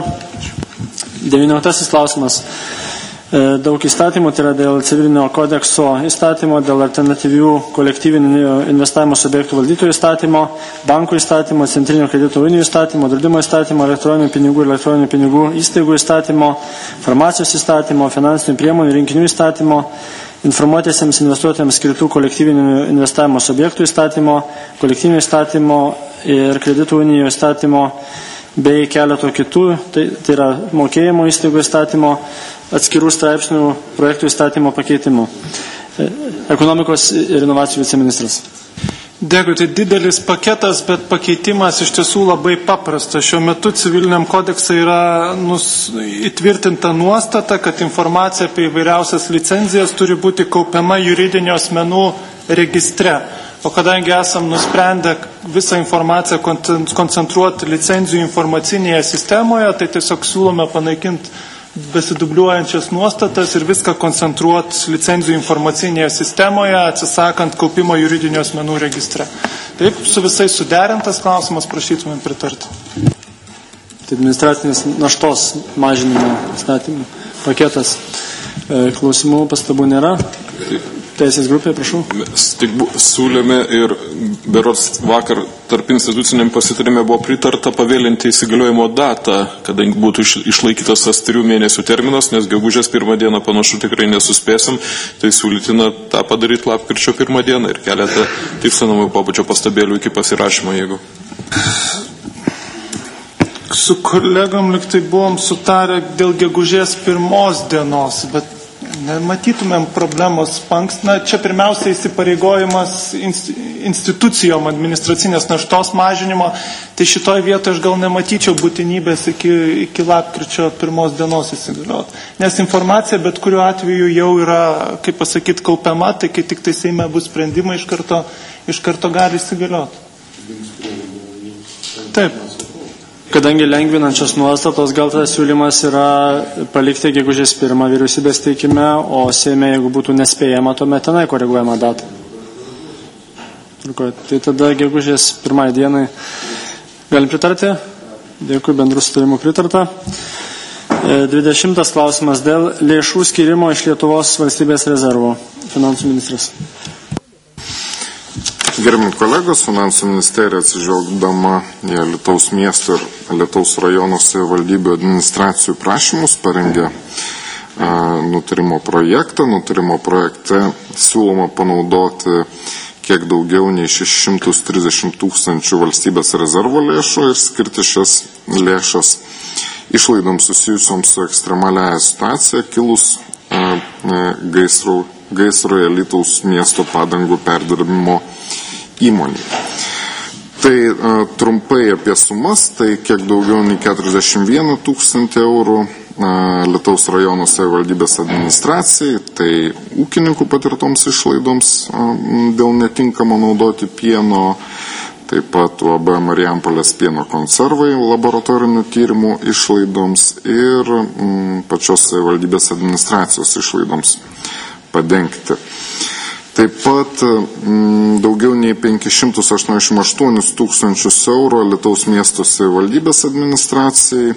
19 klausimas. Daug įstatymų, tai yra dėl civilinio kodekso įstatymo, dėl alternatyvių kolektyvinių investavimo subjektų valdytojų įstatymo, bankų įstatymo, centrinio kredito unijų įstatymo, draudimo įstatymo, elektroninių pinigų ir elektroninių pinigų įstaigų įstatymo, farmacijos įstatymo, finansinių priemonių rinkinių įstatymo, informuotiesiems investuotojams skirtų kolektyvinių investavimo subjektų įstatymo, kolektyvinio įstatymo ir kreditų unijų įstatymo bei keleto kitų, tai yra mokėjimo įstaigų įstatymo, atskirų straipsnių projektų įstatymo pakeitimų. Ekonomikos ir inovacijų viceministras.
Dėkui, tai didelis paketas, bet pakeitimas iš tiesų labai paprastas. Šiuo metu civiliniam kodekse yra įtvirtinta nuostata, kad informacija apie įvairiausias licenzijas turi būti kaupiama juridinio asmenų registre. O kadangi esam nusprendę visą informaciją koncentruoti licenzijų informacinėje sistemoje, tai tiesiog siūlome panaikinti besidubliuojančias nuostatas ir viską koncentruoti licenzijų informacinėje sistemoje, atsisakant kaupimo juridinių asmenų registre. Taip, su visais suderintas klausimas, prašytumėm pritarti.
Tai administracinės naštos mažinimo įstatymų paketas. Klausimų, pastabų nėra. Teisės grupė, prašau.
Mes tik siūlėme ir berods vakar tarp instituciniam pasitarime buvo pritarta pavėlinti įsigaliojimo datą, kadangi būtų išlaikytas tas 3 mėnesių terminas, nes gegužės 1 dieną panašu tikrai nesuspėsim, tai siūlytina tą padaryti lapkričio 1 dieną ir keletą tikslinamojo pobūdžio pastabėlių iki pasirašymo, jeigu.
Su kolegom liktai buvom sutarę dėl gegužės 1 dienos, bet nematytumėm problemos pankstina. Čia pirmiausia įsipareigojimas institucijom administracinės naštos mažinimo, tai šitoj vietoje aš gal nematyčiau būtinybės iki lapkričio 1 dienos įsigalioti. Nes informacija bet kuriuo atveju jau yra, kaip pasakyti, kaupiama, tai kai tik tai Seime bus sprendimai, iš karto gali įsigalioti. Taip.
Kadangi lengvinančios nuostatos, gal tas siūlymas yra palikti gegužės 1 vyriausybės teikime, o Seime, jeigu būtų nespėjama, tuomet tenai koreguojama data. Tai tada gegužės 1 dienai galim pritarti. Dėkui, bendrų sutarimų pritarta. 20 klausimas dėl lėšų skirimo iš Lietuvos valstybės rezervo. Finansų ministras.
Gerbiami kolegos, Finansų ministerija atsižvelgdama į Alytaus miesto ir Alytaus rajono savivaldybių administracijų prašymus parengė nutarimo projektą. Nutarimo projekte siūloma panaudoti kiek daugiau nei 630 000 valstybės rezervo lėšų ir skirti šias lėšas išlaidoms susijusioms su ekstremaliaja situacija kilus gaisro Alytaus miesto padangų perdirbimo įmonėje. Tai trumpai apie sumas, tai kiek daugiau nei 41 000 eurų Alytaus rajono savivaldybės administracijai, tai ūkininkų patirtoms išlaidoms dėl netinkamo naudoti pieno, taip pat UAB Marijampolės pieno konservai laboratorinių tyrimų išlaidoms ir pačios savivaldybės administracijos išlaidoms padengti. Taip pat daugiau nei 588 000 eurų Alytaus miesto savivaldybės administracijai,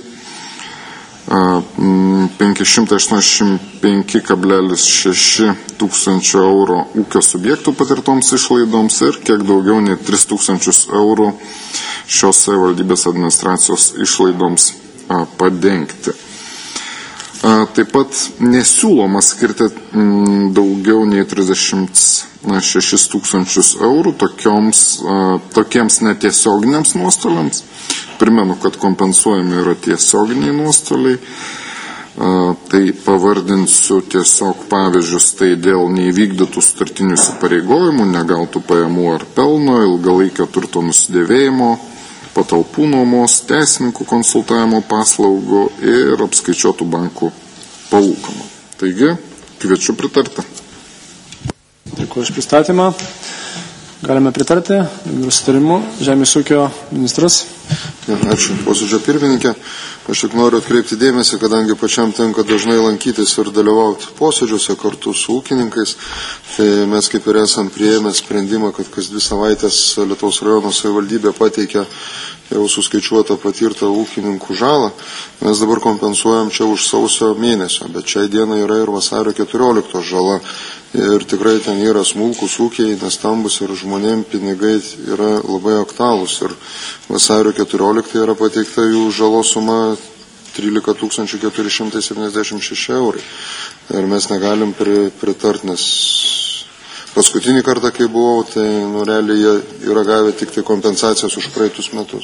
585,6 tūkstančio eurų ūkio subjektų patirtoms išlaidoms ir kiek daugiau nei 3 000 eurų šios savivaldybės administracijos išlaidoms padengti. Taip pat nesiūloma skirti daugiau nei 36 000 eurų tokiems netiesioginiams nuostoliams. Primenu, kad kompensuojami yra tiesioginiai nuostoliai. Tai pavardinsiu tiesiog pavyzdžius, tai dėl neįvykdytų sutartinių įsipareigojimų, negautų pajamų ar pelno, ilgalaikio turto nusidėvėjimo, patalpų nuomos, teisininkų konsultavimo paslaugų ir apskaičiuotų bankų palūkanų. Taigi, kviečiu pritarti.
Dėkuoju už pristatymą. Galime pritarti ir sutarimu. Žemės ūkio ministras.
Ačiū, posėdžio pirmininkė. Aš tik noriu atkreipti dėmesį, kadangi pačiam tenka dažnai lankytis ir dalyvauti posėdžiuose kartu su ūkininkais, tai mes kaip ir esam priėmę sprendimą, kad kas 2 savaitės Alytaus rajono savivaldybė pateikia jau suskaičiuotą patirtą ūkininkų žalą. Mes dabar kompensuojam čia už sausio mėnesio, bet šiai dienai yra ir vasario 14 žala. Ir tikrai ten yra smulkus ūkiai, nestambus ir žmonėm pinigai yra labai aktualūs. Ir vasario 14 yra pateikta jų žalos suma 13 476 eurai. Ir mes negalim pritarti, nes paskutinį kartą, kai buvau, tai realiai jie yra gavę tik tai kompensacijas už praeitus metus.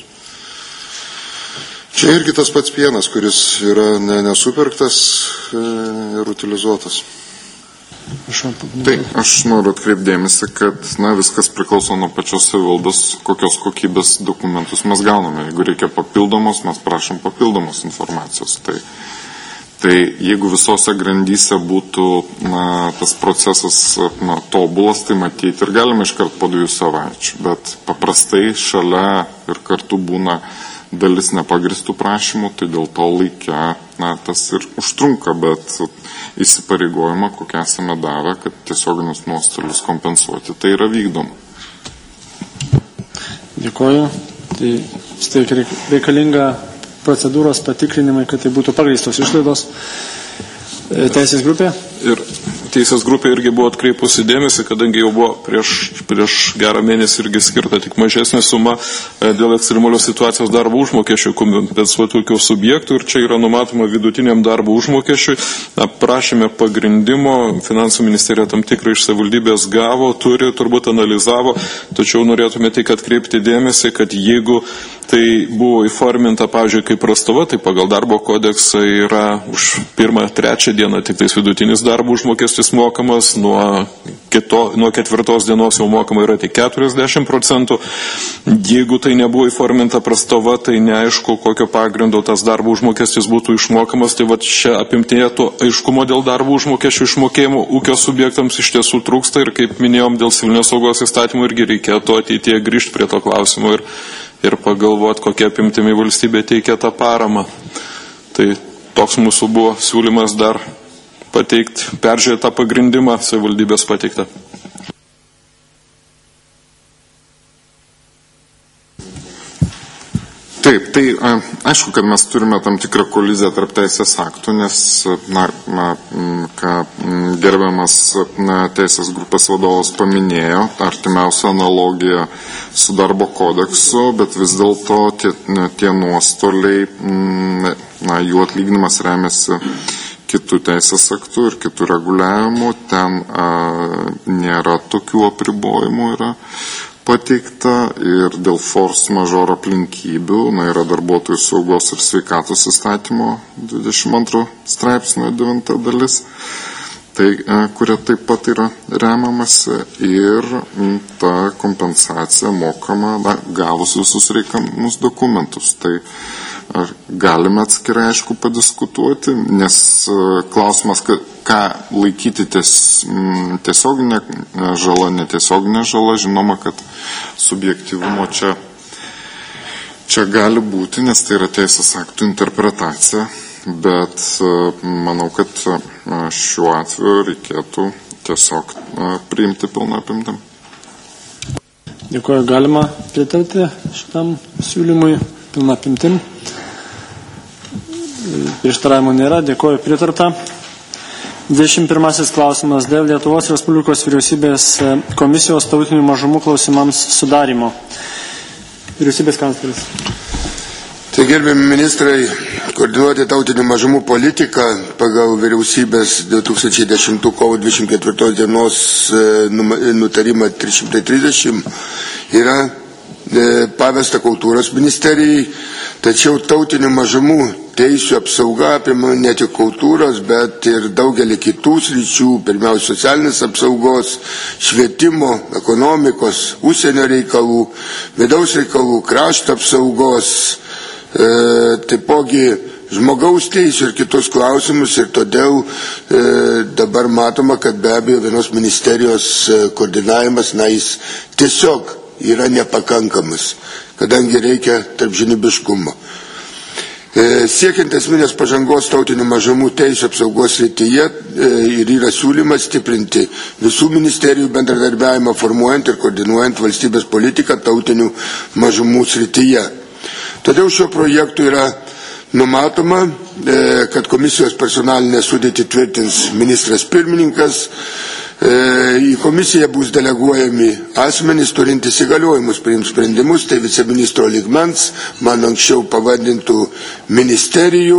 Čia irgi tas pats pienas, kuris yra nesupirktas ir utilizuotas.
Tai aš noriu atkreipdėmėsi, kad viskas priklauso nuo pačios savivaldos, kokios kokybės dokumentus mes gauname. Jeigu reikia papildomos, mes prašom papildomos informacijos. Tai jeigu visose grandyse būtų tas procesas tobulas, tai matyti ir galime iškart po 2 savaičių. Bet paprastai šalia ir kartu būna dalis nepagristų prašymų, tai dėl to laikia tas ir užtrunka, bet įsipareigojimą, kokią esame davę, kad tiesioginius nuostolius kompensuoti, tai yra vykdoma. Dėkuoju.
Tai reikalinga procedūros patikrinimai, kad tai būtų pagrįstos išlaidos. Teisės grupė?
Ir teisės grupė irgi buvo atkreipusi dėmesį, kadangi jau buvo prieš gerą mėnesį irgi skirta tik mažesnė suma dėl ekstremalios situacijos darbo užmokesčių kompensuoti ūkio subjektų ir čia yra numatoma vidutiniam darbo užmokesčiui. Prašėme pagrindimo, Finansų ministerija tam tikrą iš savivaldybės gavo, turi, turbūt analizavo, tačiau norėtume tik atkreipti dėmesį, kad jeigu tai buvo įforminta, pavyzdžiui, kaip prastova, tai pagal darbo kodeksą yra už 1-3 dieną tik tais vidutinis darbo užmokestis mokamas, nuo 4 dienos jau mokama yra tik 40%. Jeigu tai nebuvo įforminta prastova, tai neaišku, kokio pagrindo tas darbo užmokestis būtų išmokamas, tai čia apimtinė to aiškumo dėl darbo užmokesčių išmokėjimo ūkio subjektams iš tiesų trūksta ir kaip minėjom, dėl civilinės saugos įstatymų irgi reikėtų ateityje grįžti prie to klausimo ir pagalvoti, kokia apimtimi valstybė teikia tą paramą. Tai toks mūsų buvo siūlymas dar pateikti, peržiūrėti tą pagrindimą savivaldybės pateiktą.
Tai Taip, tai aišku, kad mes turime tam tikrą koliziją tarp teisės aktų, nes, ką gerbiamas teisės grupės vadovas paminėjo, artimiausia analogija su darbo kodeksu, bet vis dėlto tie nuostoliai, jų atlyginimas remiasi kitų teisės aktų ir kitų reguliavimų, ten nėra tokių apribojimų, yra pateikta ir dėl force majeure aplinkybių, yra darbuotojų saugos ir sveikatos įstatymo 22 straipsnio 9 dalis, tai, kuria taip pat yra remiamasi ir ta kompensacija mokama gavus visus reikiamus dokumentus. Tai galime atskirai, aišku, padiskutuoti, nes klausimas, ką laikyti tiesioginė žala, netiesioginė žala, žinoma, kad subjektyvumo čia gali būti, nes tai yra teisės aktų interpretacija, bet manau, kad šiuo atveju reikėtų tiesiog priimti pilną apimtim.
Dėkuoju, galima pritarti šitam siūlymui pilną apimtim. Prieštaravimų nėra, dėkuoju, pritarta. 21 klausimas dėl Lietuvos Respublikos vyriausybės komisijos tautinių mažumų klausimams sudarimo. Vyriausybės kancleris.
Tai gerbiami ministrai, koordinuoti tautinių mažumų politiką pagal vyriausybės 2010 kovo 24 dienos nutarimą 330 yra pavesta kultūros ministerijai, tačiau tautinių mažumų teisių apsauga apima ne tik kultūros, bet ir daugelį kitų sričių, pirmiausia socialinės apsaugos, švietimo, ekonomikos, užsienio reikalų, vidaus reikalų, krašto apsaugos, taipogi žmogaus teisių ir kitus klausimus, ir todėl dabar matoma, kad be abejo vienos ministerijos koordinavimas, jis tiesiog yra nepakankamas, kadangi reikia tarpžinybiškumo. Siekiant esminės pažangos tautinių mažumų teisių apsaugos srityje ir yra siūlymas stiprinti visų ministerijų bendradarbiavimą formuojant ir koordinuojant valstybės politiką tautinių mažumų srityje. Todėl šio projektu yra numatoma, kad komisijos personalinę sudėtį tvirtins ministras pirmininkas. Į komisiją bus deleguojami asmenys turintys įgaliojimus priimti sprendimus, tai viceministro lygmens, man anksčiau pavadintų ministerijų.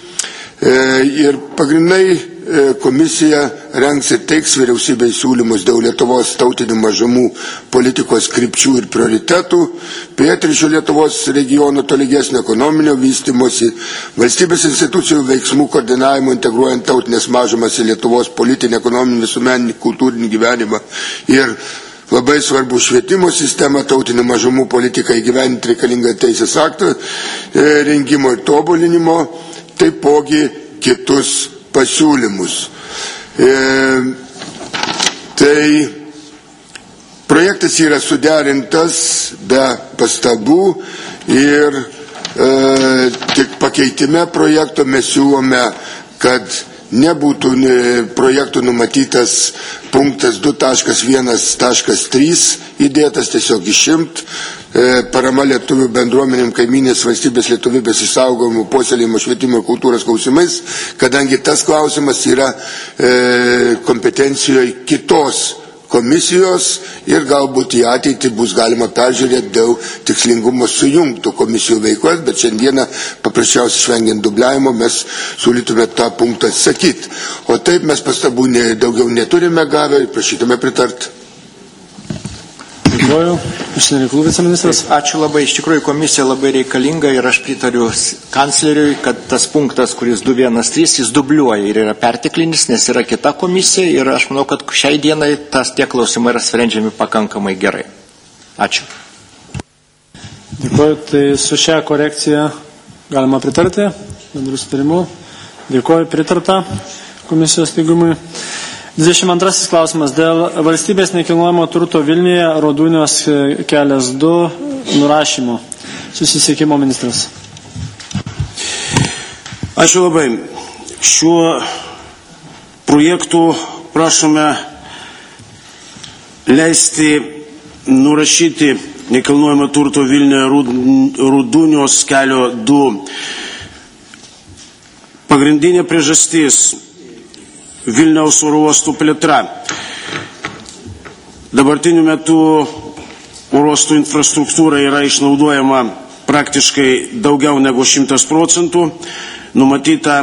Ir pagrindai komisija rengs ir teiks vyriausybei siūlymus dėl Lietuvos tautinių mažumų politikos krypčių ir prioritetų, pietryčių Lietuvos regionų tolygesnio ekonominio vystymosi, valstybės institucijų veiksmų koordinavimo integruojant tautinės mažumas į Lietuvos politinį, ekonominį, visuomeninį, kultūrinį gyvenimą ir labai svarbu švietimo sistemą, tautinių mažumų politiką įgyvendinti reikalingą teisės aktą, rengimo ir tobulinimo, taipogi kitus pasiūlymus. Tai projektas yra suderintas be pastabų ir tik pakeitime projekto mes siūlome, kad nebūtų projektų numatytas punktas 2.1.3 įdėtas, tiesiog išimt, parama lietuvių bendruomenėm kaiminės valstybės lietuvybės išsaugojimo, puoselėjimo, švietimo ir kultūros klausimais, kadangi tas klausimas yra kompetencijoje kitos komisijos ir galbūt į ateitį bus galima peržiūrėti dėl tikslingumo sujungtų komisijų veiklas, bet šiandieną paprasčiausiai švengiant dubliavimo mes siūlytume tą punktą atsakyti. O taip mes pastabų daugiau neturime gavę ir prašytume pritarti.
Dėkuoju. Užsienio reikalų viceministras.
Ačiū labai. Iš tikrųjų komisija labai reikalinga ir aš pritariu kancleriui, kad tas punktas, kuris 2.1.3, jis dubliuoja ir yra perteklinis, nes yra kita komisija ir aš manau, kad šiai dienai tie klausimai yra sprendžiami pakankamai gerai. Ačiū.
Dėkuoju. Tai su šia korekcija galima pritarti bendrų sutarimu. Dėkuoju, pritarta komisijos teigimui. 22 klausimas dėl valstybės nekilnojamo turto Vilniuje Rodūnios kelias 2 nurašymo. Susisiekimo ministras.
Ačiū labai. Šiuo projektu prašome leisti nurašyti nekilnojamo turto Vilniuje Rudūnios kelio 2. Pagrindinė priežastis – Vilniaus oro uostų plėtra. Dabartiniu metu oro uostų infrastruktūra yra išnaudojama praktiškai daugiau negu 100%, numatyta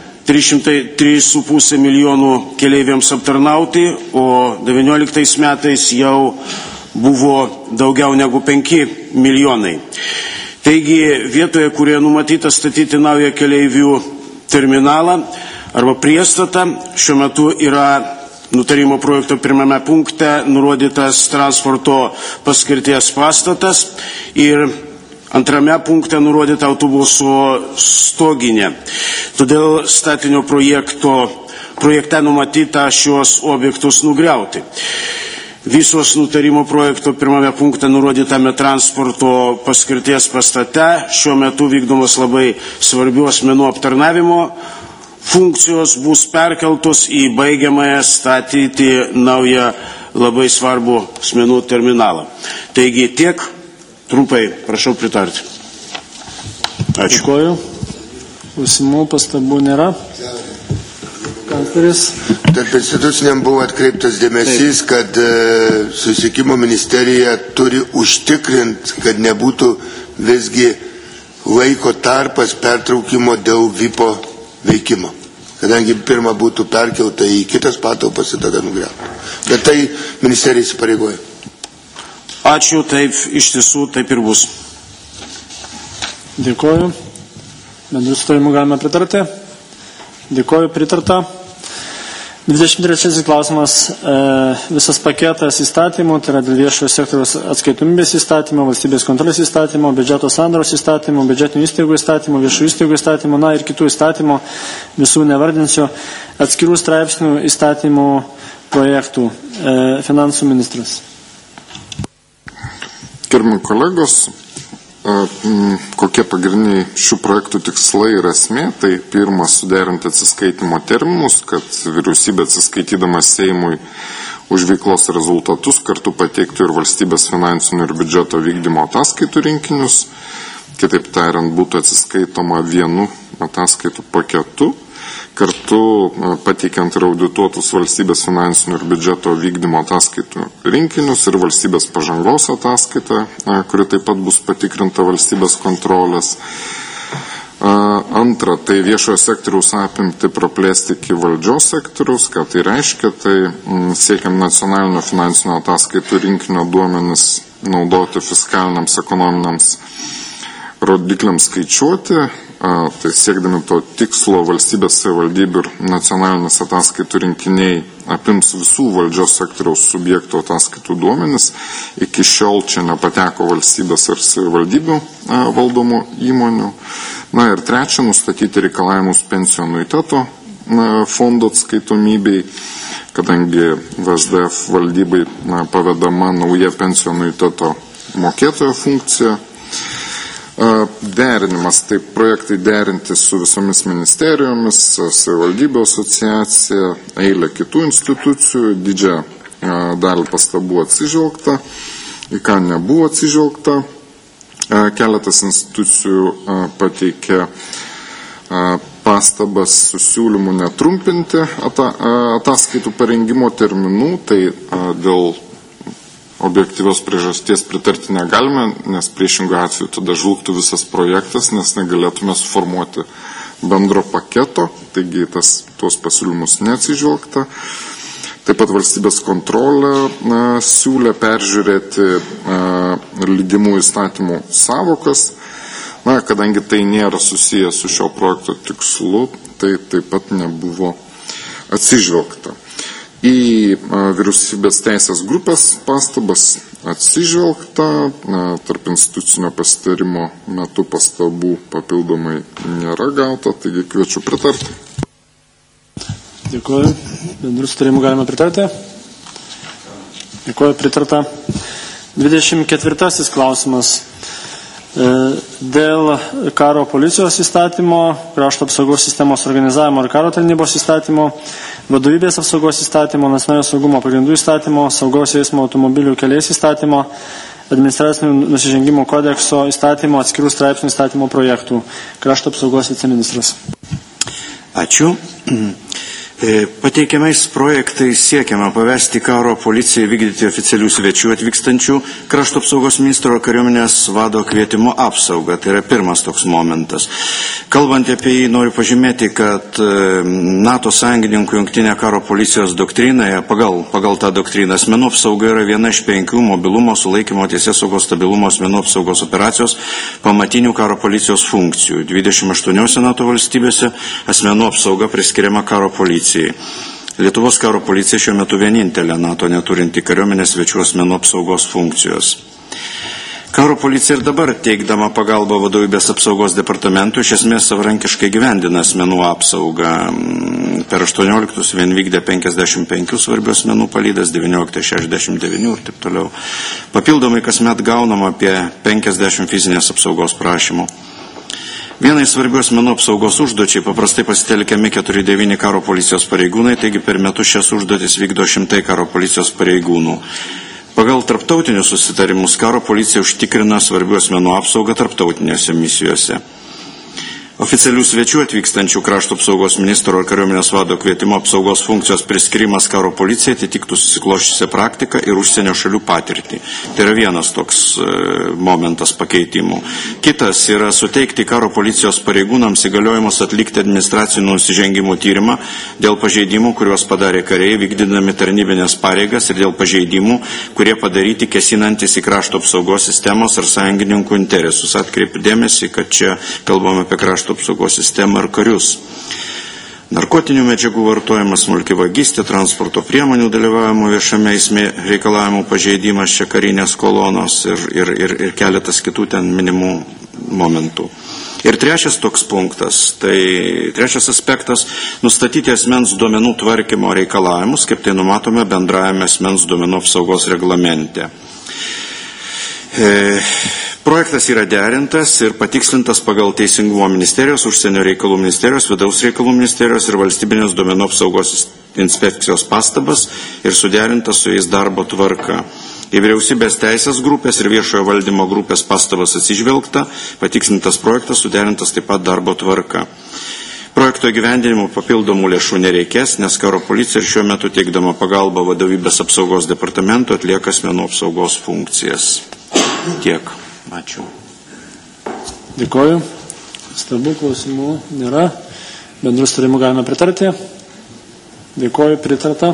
3,5 milijonų keleiviams aptarnauti, o 19 metais jau buvo daugiau negu 5 milijonai. Taigi vietoje, kurioje numatyta statyti naują keleivių terminalą arba priestatą, šiuo metu yra nutarimo projekto pirmame punkte nurodytas transporto paskirties pastatas ir antrame punkte nurodyta autobuso stoginė. Todėl statinio projekte numatyta šios objektus nugriauti. Visos nutarimo projekto pirmame punkte nurodytame transporto paskirties pastate šiuo metu vykdomos labai svarbių asmenų aptarnavimo funkcijos bus perkeltos į baigiamąją statyti naują labai svarbų asmenų terminalą. Taigi tiek, trumpai, prašau pritarti. Ačiū.
Dėkoju. Klausimų, pastabų nėra. Kancleris.
Tarp instituciniam buvo atkreiptas dėmesys, kad susisiekimo ministerija turi užtikrinti, kad nebūtų visgi laiko tarpas pertraukimo dėl VIPO veikimo. Kadangi pirma būtų perkelta į kitas patalpas ir tada nugriauta. Bet tai ministerija įsipareigoja.
Ačiū, taip, iš tiesų taip ir bus.
Dėkoju. Bendrų sutarimų galime pritarti. Dėkoju, pritarta. 23 klausimas, visas paketas įstatymų, tai yra dėl viešojo sektoriaus atskaitomybės įstatymų, valstybės kontrolės įstatymų, biudžeto sandaros įstatymų, biudžetinių įstaigų įstatymų, viešų įstaigų įstatymų, na ir kitų įstatymų, visų nevardinsiu, atskirų straipsnių įstatymų projektų. Finansų ministras.
Gerbiami kolegos, kokie pagrindiniai šių projektų tikslai ir esmė, tai pirmas suderinti atsiskaitimo terminus, kad vyriausybė atsiskaitydama Seimui už veiklos rezultatus kartu pateiktų ir valstybės finansinių ir biudžeto vykdymo ataskaitų rinkinius, kitaip tariant, būtų atsiskaitoma vienu ataskaitų paketu, kartu pateikiant ir audituotus valstybės finansinių ir biudžeto vykdymo ataskaitų rinkinius ir valstybės pažangos ataskaitą, kuri taip pat bus patikrinta valstybės kontrolės. Antra, tai viešojo sektoriaus apimti praplėsti iki valdžios sektoriaus, ką tai reiškia, tai siekiant nacionalinio finansinio ataskaitų rinkinio duomenis naudoti fiskaliniams ekonominiams rodikliams skaičiuoti, tai siekdami to tikslo valstybės savivaldybių ir nacionalinės ataskaitų rinkiniai apims visų valdžios sektoriaus subjektų ataskaitų duomenis. Iki šiol čia nepateko valstybės ir savivaldybių valdomų įmonių. Na ir trečia, nustatyti reikalavimus pensijų anuiteto fondo atskaitomybei, kadangi VSDF valdybai pavedama nauja pensijų anuiteto mokėtojo funkcija. Derinimas, tai projektai derinti su visomis ministerijomis, savivaldybių asociacija, eilė kitų institucijų, didžiąją dalį pastabų atsižvelgta, į ką nebuvo atsižvelgta. Keletas institucijų pateikė pastabas su siūlymu netrumpinti ataskaitų parengimo terminų, tai dėl objektyvios priežasties pritarti negalime, nes priešingų atveju tada žlugtų visas projektas, nes negalėtume suformuoti bendro paketo, taigi tuos pasiūlymus neatsižvelgta. Taip pat valstybės kontrolė siūlė peržiūrėti leidimų įstatymų savokas. Kadangi tai nėra susijęs su šio projekto tikslu, tai taip pat nebuvo atsižvelgta. Į vyriausybės teisės grupės pastabas atsižvelgta, tarp institucinio pasitarimo metu pastabų papildomai nėra gauta, taigi kviečiu pritarti.
Dėkuoju. Bendrų sutarimų galime pritarti. Dėkuoju, pritarta. 24 klausimas. Dėl karo policijos įstatymo, krašto apsaugos sistemos organizavimo ir karo tarnybos įstatymo, vadovybės apsaugos įstatymo, nacionalinio saugumo pagrindų įstatymo, saugos eismo automobilių keliais įstatymo, administracinių nusižengimų kodekso įstatymo atskirų straipsnių įstatymo projektų. Krašto apsaugos viceministras.
Ačiū. Pateikiamais projektais siekiama pavesti karo policijai vykdyti oficialių svečių atvykstančių krašto apsaugos ministro kariuomenės vado kvietimo apsaugą. Tai yra pirmas toks momentas. Kalbant apie jį, noriu pažymėti, kad NATO sąjungininkų jungtinė karo policijos doktrinoje, pagal tą doktriną, asmenų apsauga yra viena iš 5 mobilumo, sulaikymo, teisėsaugos, stabilumo, asmenų apsaugos operacijos pamatinių karo policijos funkcijų. 28 NATO valstybėse asmenų apsauga priskiriama karo policijai. Lietuvos karo policija šiuo metu vienintelė NATO neturinti kariuomenės svečių asmenų apsaugos funkcijos. Karo policija ir dabar teikdama pagalbą vadovybės apsaugos departamentų iš esmės savarankiškai gyvendina asmenų apsaugą. Per 18 vien vykdė 55 svarbių asmenų palydas, 19 69 ir taip toliau. Papildomai kasmet gaunama apie 50 fizinės apsaugos prašymų. Vienai svarbių asmenų apsaugos užduočiai paprastai pasitelkiami 4-9 karo policijos pareigūnai, taigi per metus šias užduotis vykdo 100 karo policijos pareigūnų. Pagal tarptautinius susitarimus karo policija užtikrina svarbių asmenų apsaugą tarptautinėse misijose. Oficialių svečių atvykstančių krašto apsaugos ministro ar kariuomenės vado kvietimo apsaugos funkcijos priskirimas karo policijai atitiktų susikloščiusią praktiką ir užsienio šalių patirtį. Tai yra vienas toks momentas pakeitimų. Kitas yra suteikti karo policijos pareigūnams įgaliojimus atlikti administracinių nusižengimų tyrimą dėl pažeidimų, kuriuos padarė kariai, vykdydami tarnybinės pareigas ir dėl pažeidimų, kurie padaryti kesinantis į krašto apsaugos sistemos ar sąjungininkų interesus. Atkreipiu dėmesį, kad čia kalbame apie krašto apsaugos sistemą ir karius. Narkotinių medžiagų vartojimas, smulki vagystė, transporto priemonių dalyvavimo viešame eisme reikalavimų pažeidimas, čia karinės kolonos ir keletas kitų ten minimų momentų. Ir trečias toks punktas, tai trečias aspektas, nustatyti asmens duomenų tvarkymo reikalavimus, kaip tai numatome bendrajame asmens duomenų apsaugos reglamente. Projektas yra derintas ir patikslintas pagal Teisingumo ministerijos, Užsienio reikalų ministerijos, Vidaus reikalų ministerijos ir valstybinės duomenų apsaugos inspekcijos pastabas ir suderintas su jais darbo tvarka. Į vyriausybės teisės grupės ir viešojo valdymo grupės pastabas atsižvelgta, patikslintas projektas suderintas taip pat darbo tvarka. Projekto įgyvendinimo papildomų lėšų nereikės, nes karo policija ir šiuo metu teikdama pagalbą vadovybės apsaugos departamento atlieka asmenų apsaugos funkcijas. Tiek. Ačiū.
Dėkoju. Stabų klausimų nėra. Bendrų sutarimų galime pritarti. Dėkoju, pritarta.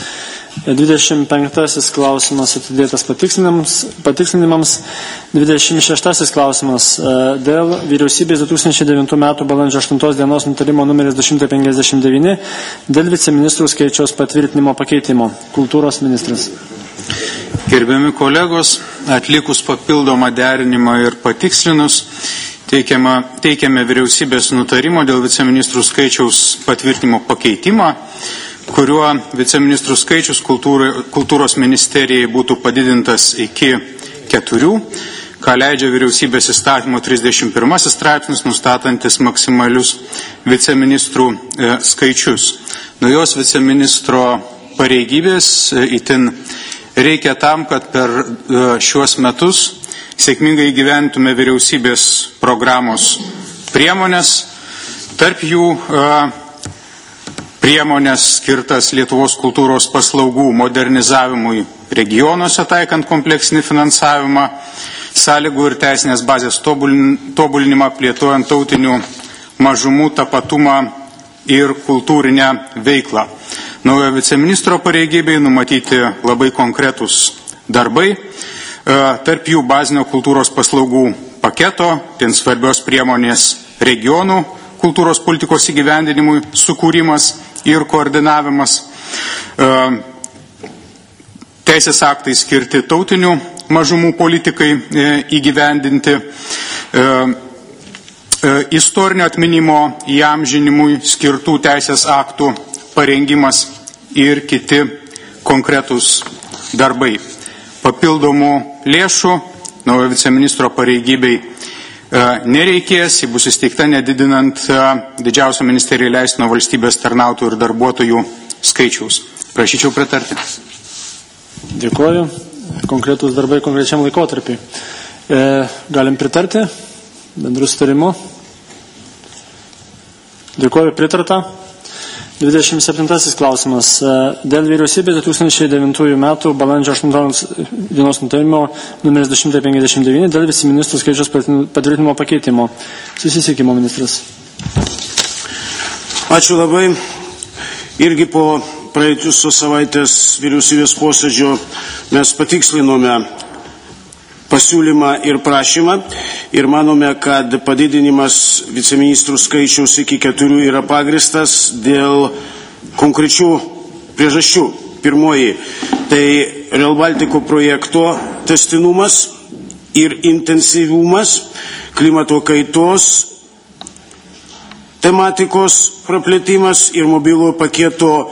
25 klausimas atidėtas patikslinimams. 26 klausimas dėl vyriausybės 2009 m. balandžio 8 dienos nutarimo numeris 259 dėl viceministrų skaičiaus patvirtinimo pakeitimo. Kultūros ministras.
Gerbiami kolegos, atlikus papildomą derinimą ir patikslinus, teikiame vyriausybės nutarimo dėl viceministrų skaičiaus patvirtinimo pakeitimą, kuriuo viceministrų skaičius kultūros ministerijai būtų padidintas iki 4, ką leidžia vyriausybės įstatymo 31 straipsnis, nustatantis maksimalius viceministrų skaičius. Naujos viceministro pareigybės itin reikia tam, kad per šiuos metus sėkmingai gyventume vyriausybės programos priemonės. Tarp jų priemonės skirtas Lietuvos kultūros paslaugų modernizavimui regionuose, taikant kompleksinį finansavimą, sąlygų ir teisinės bazės tobulinimą, plėtojant tautinių mažumų tapatumą ir kultūrinę veiklą. Naujo viceministro pareigybei numatyti labai konkretus darbai, tarp jų bazinio kultūros paslaugų paketo, ten svarbios priemonės regionų kultūros politikos įgyvendinimui sukūrimas ir koordinavimas, teisės aktai skirti tautinių mažumų politikai įgyvendinti, istorinio atminimo įamžinimui skirtų teisės aktų parengimas ir kiti konkretus darbai. Papildomų lėšų naujo viceministro pareigybei nereikės, ji bus įsteigta nedidinant didžiausio ministerijai leistino valstybės tarnautojų ir darbuotojų skaičiaus. Prašyčiau pritarti.
Dėkoju. konkretus darbai konkrečiam laikotarpiui. Galim pritarti bendrų sutarimu. Dėkuoju, pritarta. 27 klausimas. Dėl vyriausybės 2009 metų balandžio 8 dienos nutarimo numeris 259 dėl viceministrų skaičiaus patvirtinimo pakeitimo. Susisiekimo ministras.
Ačiū labai. Irgi po praėjusios savaitės vyriausybės posėdžio mes patikslinome pasiūlymą ir prašymą ir manome, kad padidinimas viceministrų skaičiaus iki 4 yra pagristas dėl konkrečių priežasčių. Pirmoji, tai Rail Baltico projekto tęstinumas ir intensyvumas, klimato kaitos tematikos praplėtimas ir mobilų paketo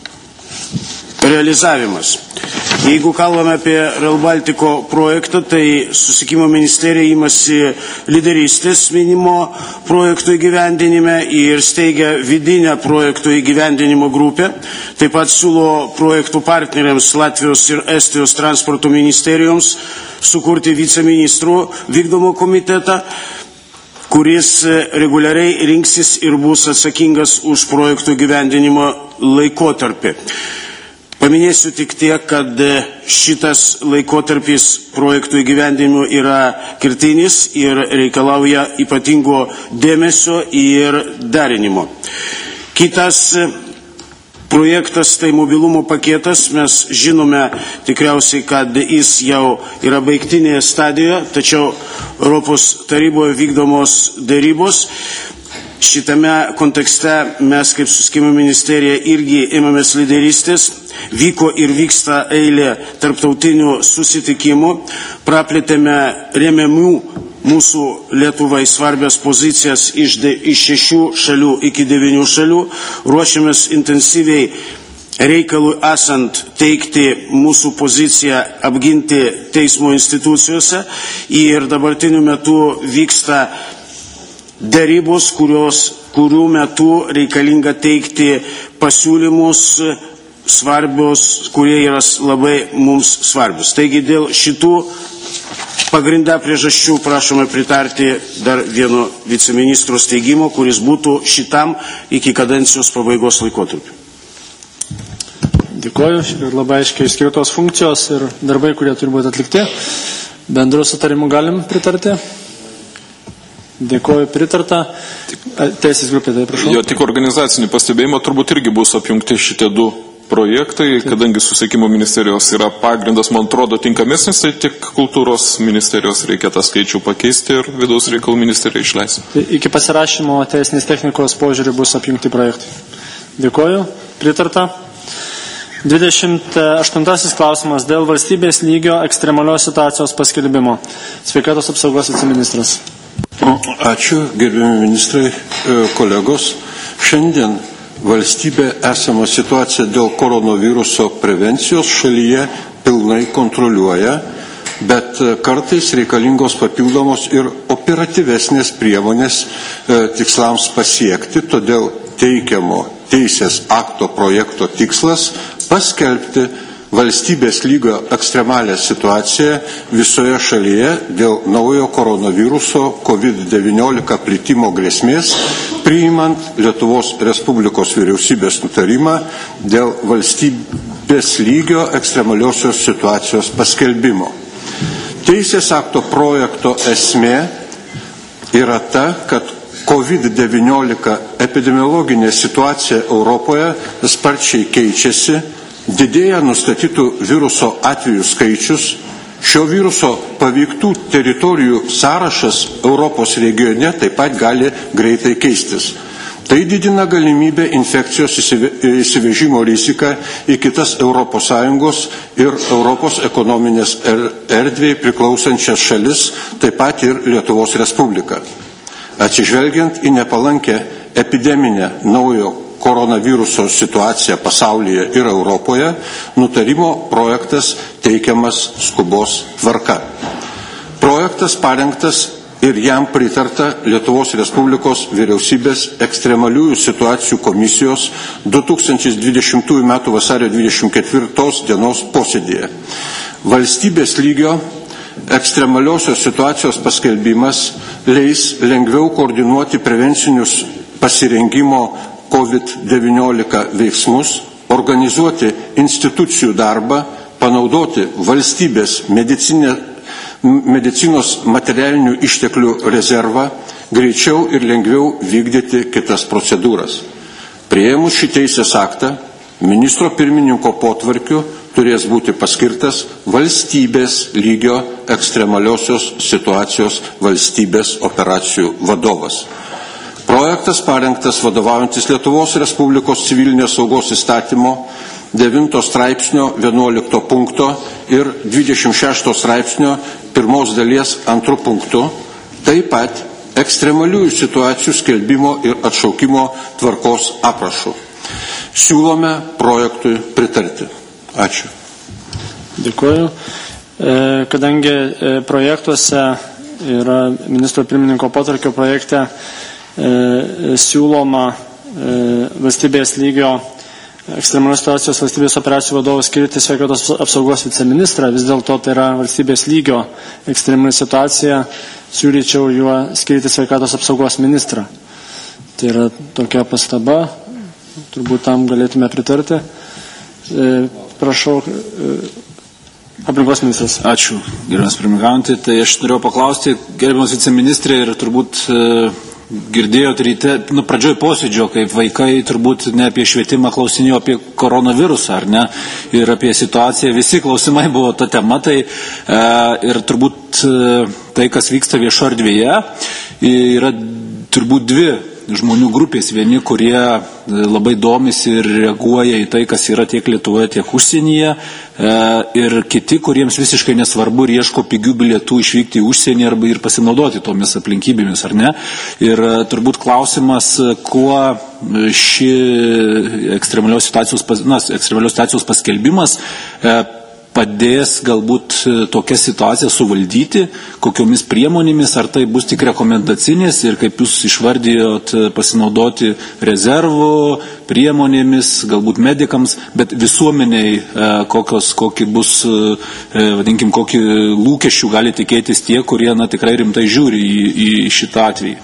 realizavimas. Jeigu kalbame apie Rail Baltico projektą, tai Susisiekimo ministerija imasi lyderystės minimo projektų įgyvendinime ir steigia vidinę projektų įgyvendinimo grupę. Taip pat siūlo projektų partneriams Latvijos ir Estijos transporto ministerijoms sukurti viceministrų vykdomo komitetą, kuris reguliariai rinksis ir bus atsakingas už projektų įgyvendinimo laikotarpį. Paminėsiu tik tiek, kad šitas laikotarpis projektų įgyvendinimo yra kertinis ir reikalauja ypatingo dėmesio ir darinimo. Kitas projektas tai mobilumo paketas. Mes žinome tikriausiai, kad jis jau yra baigtinėje stadijoje, tačiau Europos taryboje vykdomos dėrybos. Šitame kontekste mes kaip Susisiekimo ministerija irgi ėmėmės lyderystės, vyko ir vyksta eilė tarptautinių susitikimų, praplėtėme remiamų mūsų Lietuvai svarbias pozicijas iš 6 šalių iki 9 šalių, ruošiamės intensyviai reikalui esant teikti mūsų poziciją apginti teismo institucijose ir dabartiniu metu vyksta dėrybos, kurių metu reikalinga teikti pasiūlymus svarbios, kurie yra labai mums svarbios. Taigi dėl šitų pagrindą priežasčių prašome pritarti dar vieno viceministro steigimo, kuris būtų šitam iki kadencijos pabaigos laikotarpiu.
Dėkuoju. Ir labai aiškiai išskirtos funkcijos ir darbai, kurie turi būti atlikti. Bendru sutarimu galim pritarti. Dėkuoju, pritarta. Teisės grupė, tai prašau.
Jo, tik organizacinį pastebėjimą turbūt irgi bus apjungti šitie 2 projektai, kadangi Susisiekimo ministerijos yra pagrindas, man atrodo, tinkamesnis, tai tik kultūros ministerijos reikia tą skaičių pakeisti ir vidaus reikalų ministerija išleis.
Tai iki pasirašymo teisinės technikos požiūrį bus apjungti projektai. Dėkuoju, pritarta. 28 klausimas dėl valstybės lygio ekstremalios situacijos paskelbimo. Sveikatos apsaugos viceministras.
Ačiū, gerbiami ministrai, kolegos. Šiandien valstybė esama situacija dėl koronaviruso prevencijos šalyje pilnai kontroliuoja, bet kartais reikalingos papildomos ir operatyvesnės priemonės tikslams pasiekti, todėl teikiamo teisės akto projekto tikslas paskelbti valstybės lygio ekstremalią situaciją visoje šalyje dėl naujo koronaviruso COVID-19 plitimo grėsmės, priimant Lietuvos Respublikos vyriausybės nutarimą dėl valstybės lygio ekstremaliosios situacijos paskelbimo. Teisės akto projekto esmė yra ta, kad COVID-19 epidemiologinė situacija Europoje sparčiai keičiasi, didėja nustatytų viruso atvejų skaičius, šio viruso paveiktų teritorijų sąrašas Europos regione taip pat gali greitai keistis. Tai didina galimybę infekcijos įsivežimo riziką į kitas ES ir Europos ekonominės erdvėj priklausančias šalis, taip pat ir Lietuvos Respubliką. Atsižvelgiant į nepalankę epideminę naujo koronaviruso situaciją pasaulyje ir Europoje, nutarimo projektas teikiamas skubos tvarka. Projektas parengtas ir jam pritarta Lietuvos Respublikos vyriausybės ekstremaliųjų situacijų komisijos 2020 m. vasario 24 dienos posėdėje. Valstybės lygio ekstremaliosios situacijos paskelbimas leis lengviau koordinuoti prevencinius pasirengimo COVID-19 veiksmus, organizuoti institucijų darbą, panaudoti valstybės medicinos materialinių išteklių rezervą, greičiau ir lengviau vykdyti kitas procedūras. Priėmus šį teisės aktą, ministro pirmininko potvarkiu turės būti paskirtas valstybės lygio ekstremaliosios situacijos valstybės operacijų vadovas. Projektas parengtas vadovaujantis Lietuvos Respublikos civilinės saugos įstatymo 9 straipsnio 11 punkto ir 26 straipsnio 1 dalies 2 punktu, taip pat ekstremaliųjų situacijų skelbimo ir atšaukimo tvarkos aprašų. Siūlome projektui pritarti. Ačiū.
Dėkuoju. Kadangi projektuose yra ministro pirmininko potvarkio projekte siūloma valstybės lygio ekstremalios situacijos valstybės operacijų vadovų skirti sveikatos apsaugos viceministrą, vis dėlto tai yra valstybės lygio ekstremali situacija, siūlyčiau juo skirti sveikatos apsaugos ministrą. Tai yra tokia pastaba, turbūt tam galėtume pritarti. Prašau, aplinkos ministras.
Ačiū, gerbiamas pirmininkaujantis. Tai aš norėjau paklausti, gerbiamas viceministrė, ir turbūt girdėjot ryte, pradžioj posėdžio, kaip vaikai turbūt ne apie švietimą klausinėjo, apie koronavirusą, ar ne, ir apie situaciją, visi klausimai buvo ta tema, tai ir turbūt tai, kas vyksta viešo erdvėje, yra turbūt dvi žmonių grupės, vieni, kurie labai domisi ir reaguoja į tai, kas yra tiek Lietuvoje, tiek užsienyje, ir kiti, kuriems visiškai nesvarbu ir ieško pigių bilietų išvykti į užsienį arba ir pasinaudoti tomis aplinkybėmis, ar ne. Ir turbūt klausimas, kuo ši ekstremalios situacijos paskelbimas padės galbūt tokią situaciją suvaldyti, kokiomis priemonėmis, ar tai bus tik rekomendacinės ir, kaip jūs išvardijot, pasinaudoti rezervų priemonėmis, galbūt medikams, bet visuomeniai kokį bus, vadinkim, kokį lūkesčių gali tikėtis tie, kurie tikrai rimtai žiūri į šitą atvejį.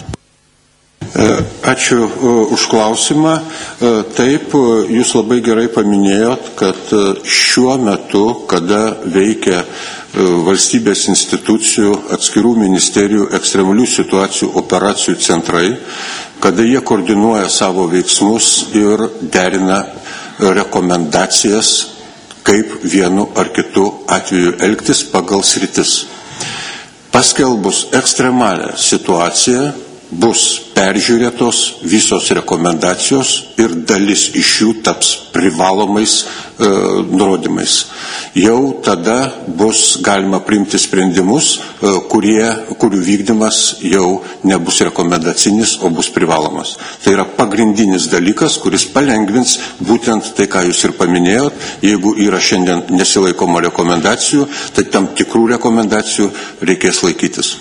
Ačiū už klausimą. Taip, jūs labai gerai paminėjot, kad šiuo metu, kada veikia valstybės institucijų, atskirų ministerijų, ekstremalių situacijų operacijų centrai, kada jie koordinuoja savo veiksmus ir derina rekomendacijas, kaip vienu ar kitu atveju elgtis pagal sritis. Paskelbus ekstremalią situaciją, bus peržiūrėtos visos rekomendacijos ir dalis iš jų taps privalomais nurodymais. Jau tada bus galima priimti sprendimus, kurių vykdymas jau nebus rekomendacinis, o bus privalomas. Tai yra pagrindinis dalykas, kuris palengvins būtent tai, ką jūs ir paminėjot. Jeigu yra šiandien nesilaikoma rekomendacijų, tai tam tikrų rekomendacijų reikės laikytis.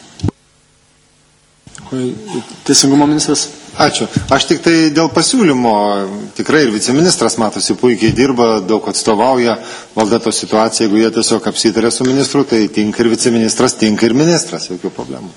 Teisingumo ministras.
Ačiū. Aš tik tai dėl pasiūlymo, tikrai ir viceministras matosi puikiai dirba, daug atstovauja, valda to situaciją, jeigu jie tiesiog apsitarė su ministru, tai tinka ir viceministras, tinka ir ministras, jokių problemų.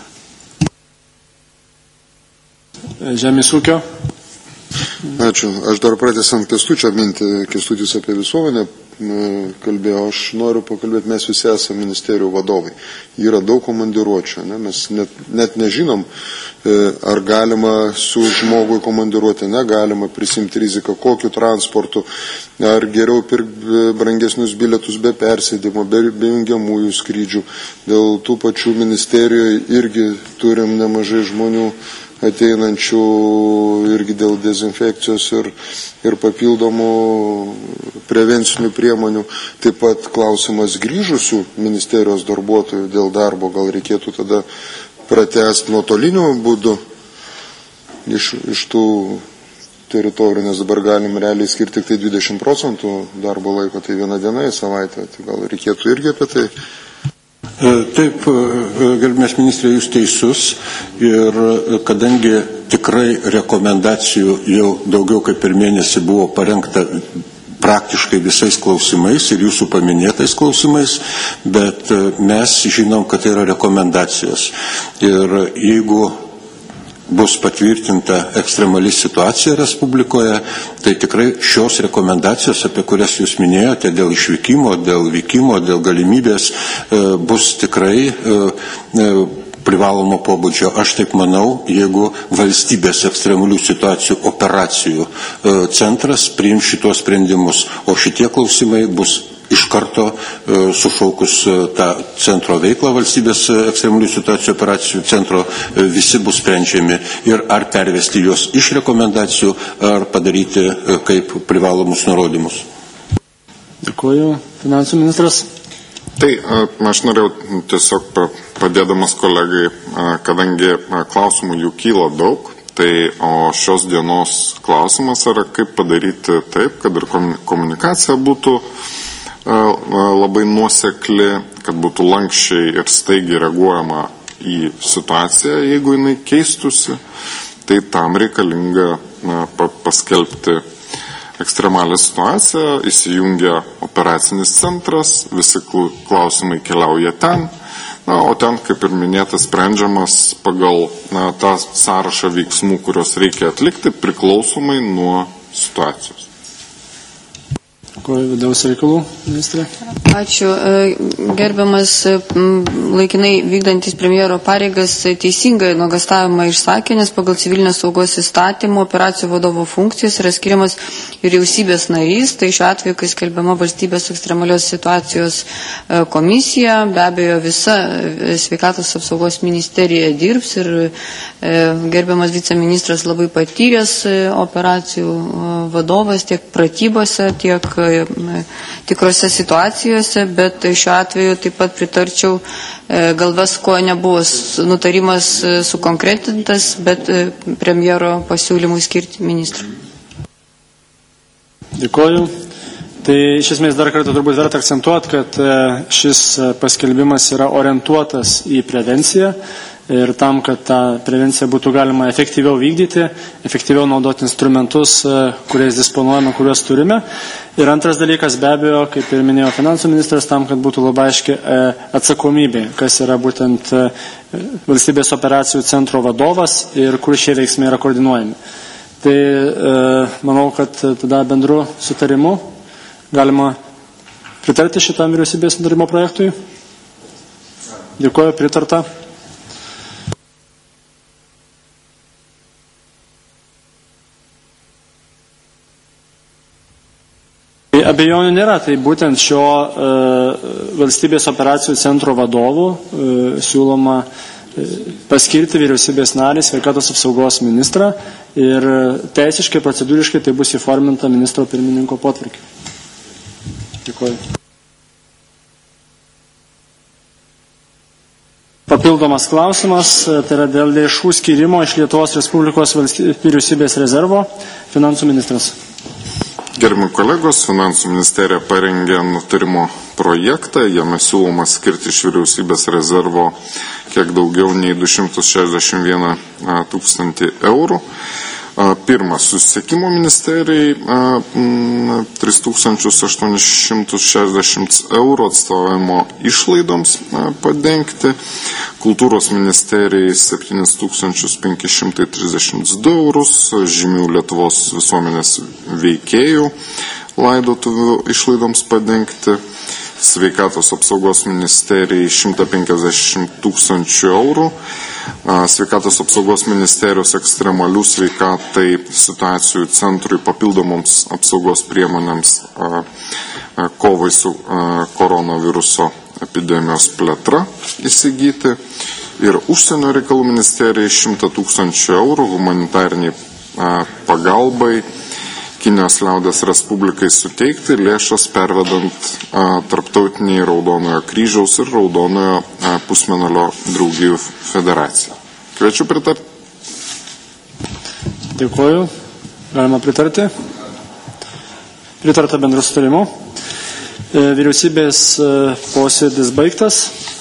Žemės ūkio.
Ačiū. Aš dar pratęsiant Kęstučio mintį, Kęstutis apie visuomenę kalbėjo, aš noriu pakalbėti, mes visi esame ministerijų vadovai. Yra daug komandiruočių, ne? Mes net nežinom, ar galima su žmogui komandiruoti, negalima prisimti riziką, kokiu transportu, ar geriau pirkti brangesnius bilietus be persėdimo, be jungiamųjų skrydžių. Dėl tų pačių ministerijoje irgi turim nemažai žmonių ateinančių irgi dėl dezinfekcijos ir papildomų prevencinių priemonių. Taip pat klausimas grįžusių ministerijos darbuotojų dėl darbo, gal reikėtų tada pratęsti nuotoliniu būdu iš tų teritorijų, nes dabar galim realiai skirti tik tai 20% darbo laiko, tai 1 diena į savaitę, tai gal reikėtų irgi apie tai.
Taip, gerbėmės ministrė, jūs teisus ir kadangi tikrai rekomendacijų jau daugiau kaip per mėnesį buvo parengta praktiškai visais klausimais ir jūsų paminėtais klausimais, bet mes žinom, kad tai yra rekomendacijos. Ir jeigu bus patvirtinta ekstremali situacija Respublikoje, tai tikrai šios rekomendacijos, apie kurias jūs minėjote, dėl išvykimo, dėl vykimo, dėl galimybės, bus tikrai privalomo pobūdžio. Aš taip manau, jeigu valstybės ekstremalių situacijų operacijų centras priims šitos sprendimus, o šitie klausimai bus iš karto sušaukus tą centro veiklą valstybės ekstremalių situacijų operacijų centro, visi bus sprendžiami ir ar pervesti juos iš rekomendacijų, ar padaryti kaip privalomus nurodymus.
Dėkuoju. Finansų ministras.
Tai aš norėjau tiesiog padėdamas kolegai, kadangi klausimų jų kyla daug, tai o šios dienos klausimas yra, kaip padaryti taip, kad ir komunikacija būtų labai nuosekli, kad būtų lankščiai ir staigiai reaguojama į situaciją, jeigu jinai keistusi, tai tam reikalinga paskelbti ekstremalią situaciją, įsijungia operacinis centras, visi klausimai keliauja ten, o ten, kaip ir minėta, sprendžiamas pagal tą sąrašą veiksmų, kurios reikia atlikti priklausomai nuo situacijos.
Dėkuoju, vidaus reikalų ministrė.
Ačiū. Gerbiamas laikinai vykdantis premjero pareigas teisingai nuogastavimą išsakė, nes pagal civilinės saugos įstatymą operacijų vadovo funkcijas yra skiriamas vyriausybės narys, tai šiuo atveju, kai skelbiama valstybės ekstremalios situacijos komisija, be abejo visa sveikatos apsaugos ministerija dirbs ir gerbiamas viceministras labai patyręs operacijų vadovas tiek pratybose, tiek tikrose situacijose, bet šiuo atveju taip pat pritarčiau, gal visko nebuvo nutarimas sukonkretintas, bet premjero pasiūlymui skirti ministrą.
Dėkoju. Tai iš esmės dar kartą turbūt verta akcentuoti, kad šis paskelbimas yra orientuotas į prevenciją ir tam, kad tą prevenciją būtų galima efektyviau vykdyti, efektyviau naudoti instrumentus, kuriais disponuojame, kuriuos turime. Ir antras dalykas, be abejo, kaip ir minėjo finansų ministras, tam, kad būtų labai aiški atsakomybė, kas yra būtent valstybės operacijų centro vadovas ir kur šie veiksmai yra koordinuojami. Tai manau, kad tada bendru sutarimu galima pritarti šitam vyriausybės nutarimo projektui. Dėkuoju, pritarta. Abejonių nėra, tai būtent šio valstybės operacijų centro vadovų siūloma paskirti vyriausybės narį sveikatos apsaugos ministrą ir teisiškai, procedūriškai tai bus įforminta ministro pirmininko potvarkiu. Dėkuoju. Papildomas klausimas, tai yra dėl lėšų skyrimo iš Lietuvos Respublikos vyriausybės rezervo. Finansų ministras.
Gerbimi kolegos, finansų ministerija parengė nutarimo projektą, jame siūloma skirti iš vyriausybės rezervo kiek daugiau nei 261 000 eurų. Pirmas, susisiekimo ministerijai 3860 eurų atstovavimo išlaidoms padengti, kultūros ministerijai 7532 eurus, žymių Lietuvos visuomenės veikėjų laidotuvių išlaidoms padengti, sveikatos apsaugos ministerijai 150 000 eurų, sveikatos apsaugos ministerijos ekstremalių sveikatai situacijų centrui papildomoms apsaugos priemonėms kovai su koronaviruso epidemijos plėtra įsigyti ir užsienio reikalų ministerijai 100 000 eurų humanitariniai pagalbai Kinijos liaudės Respublikai suteikti lėšas pervedant Tarptautiniai Raudonojo kryžiaus ir Raudonojo pusmėnulio draugijų federaciją. Kviečiu pritarti.
Dėkuoju. Galima pritarti. Pritarta bendru sutarimu. Vyriausybės posėdis baigtas.